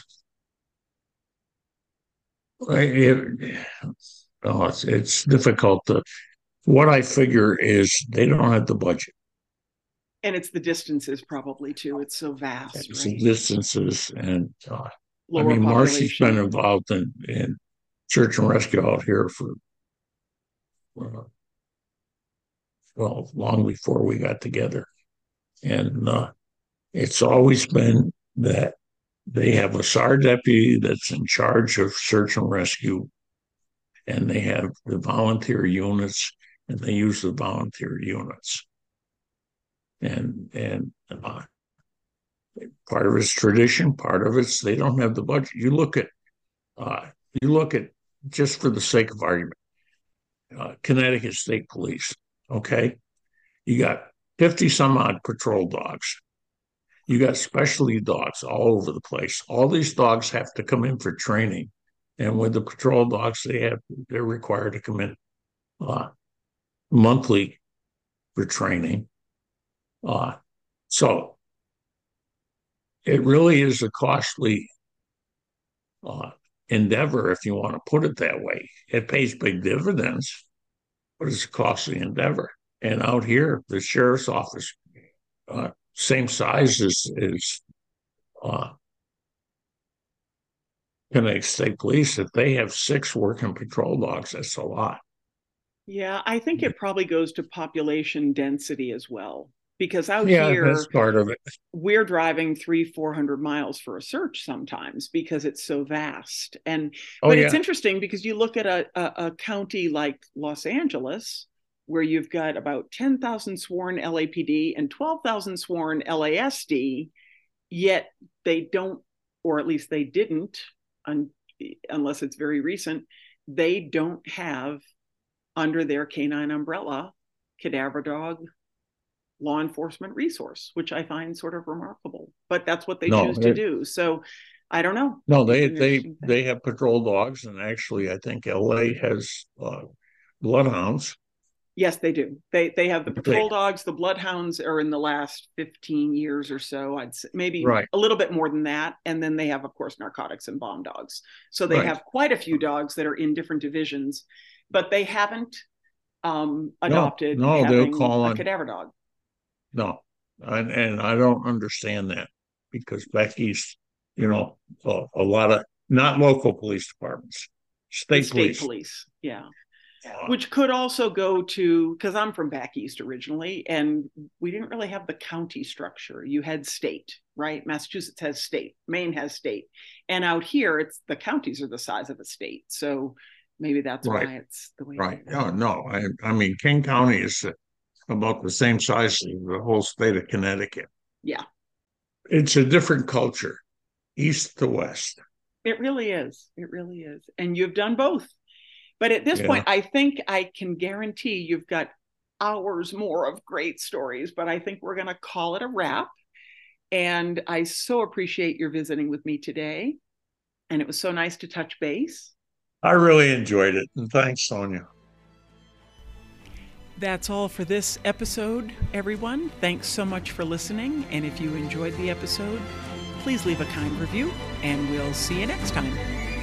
B: it, oh, it's it's difficult to. What I figure is they don't have the budget.
A: And it's the distances probably too. It's so vast,
B: It's the
A: right?
B: distances, and uh, I
A: Lower
B: mean, Marcy's been
A: population.
B: involved in in search and rescue out here for uh, well, long before we got together, and uh, it's always been that they have a S A R deputy that's in charge of search and rescue, and they have the volunteer units, and they use the volunteer units. And and uh, part of it's tradition, part of it's they don't have the budget. You look at uh, you look at just for the sake of argument, uh, Connecticut State Police. Okay, you got fifty some odd patrol dogs. You got specialty dogs all over the place. All these dogs have to come in for training, and with the patrol dogs, they have they're required to come in uh, monthly for training. Uh, so it really is a costly uh, endeavor, if you want to put it that way. It pays big dividends, but it's a costly endeavor. And out here, the sheriff's office, uh, same size as, as uh, Connecticut State Police, if they have six working patrol dogs, that's a lot.
A: Yeah, I think it probably goes to population density as well. Because out
B: Yeah, that's
A: here,
B: part of it.
A: we're driving three, four hundred miles for a search sometimes because it's so vast. And
B: Oh,
A: but it's
B: yeah.
A: interesting because you look at a, a, a county like Los Angeles, where you've got about ten thousand sworn L A P D and twelve thousand sworn L A S D, yet they don't, or at least they didn't, un, unless it's very recent, they don't have under their canine umbrella cadaver dog law enforcement resource, which I find sort of remarkable. But that's what they
B: No,
A: choose to
B: it,
A: do. So I don't know.
B: no,
A: It's
B: they
A: an
B: they
A: interesting thing.
B: they have patrol dogs, and actually, I think L A has uh, bloodhounds.
A: Yes, they do. They they have the
B: They
A: patrol dogs. The bloodhounds are in the last fifteen years or so. I'd say maybe
B: right,
A: a little bit more than that. And then they have, of course, narcotics and bomb dogs. So they
B: right.
A: have quite a few dogs that are in different divisions, but they haven't um,
B: No,
A: adopted
B: no, they'll
A: having
B: call
A: a
B: on
A: cadaver dog.
B: no, and and I don't understand that because back east, you know, a, a lot of not local police departments,
A: The
B: state
A: state
B: police,
A: police. Yeah. Which could also go to, because I'm from back east originally, and we didn't really have the county structure. You had state, right? Massachusetts has state, Maine has state. And out here, it's the counties are the size of a state. So maybe that's
B: right.
A: why it's the way
B: right.
A: it is.
B: No, no. I, I mean, King County is about the same size as the whole state of Connecticut.
A: Yeah.
B: It's a different culture, east to west.
A: It really is. It really is. And you've done both. But at this
B: Yeah.
A: point, I think I can guarantee you've got hours more of great stories, but I think we're going to call it a wrap. And I so appreciate your visiting with me today. And it was so nice to touch base.
B: I really enjoyed it. And thanks, Sonia.
A: That's all for this episode, everyone. Thanks so much for listening. And if you enjoyed the episode, please leave a kind review, and we'll see you next time.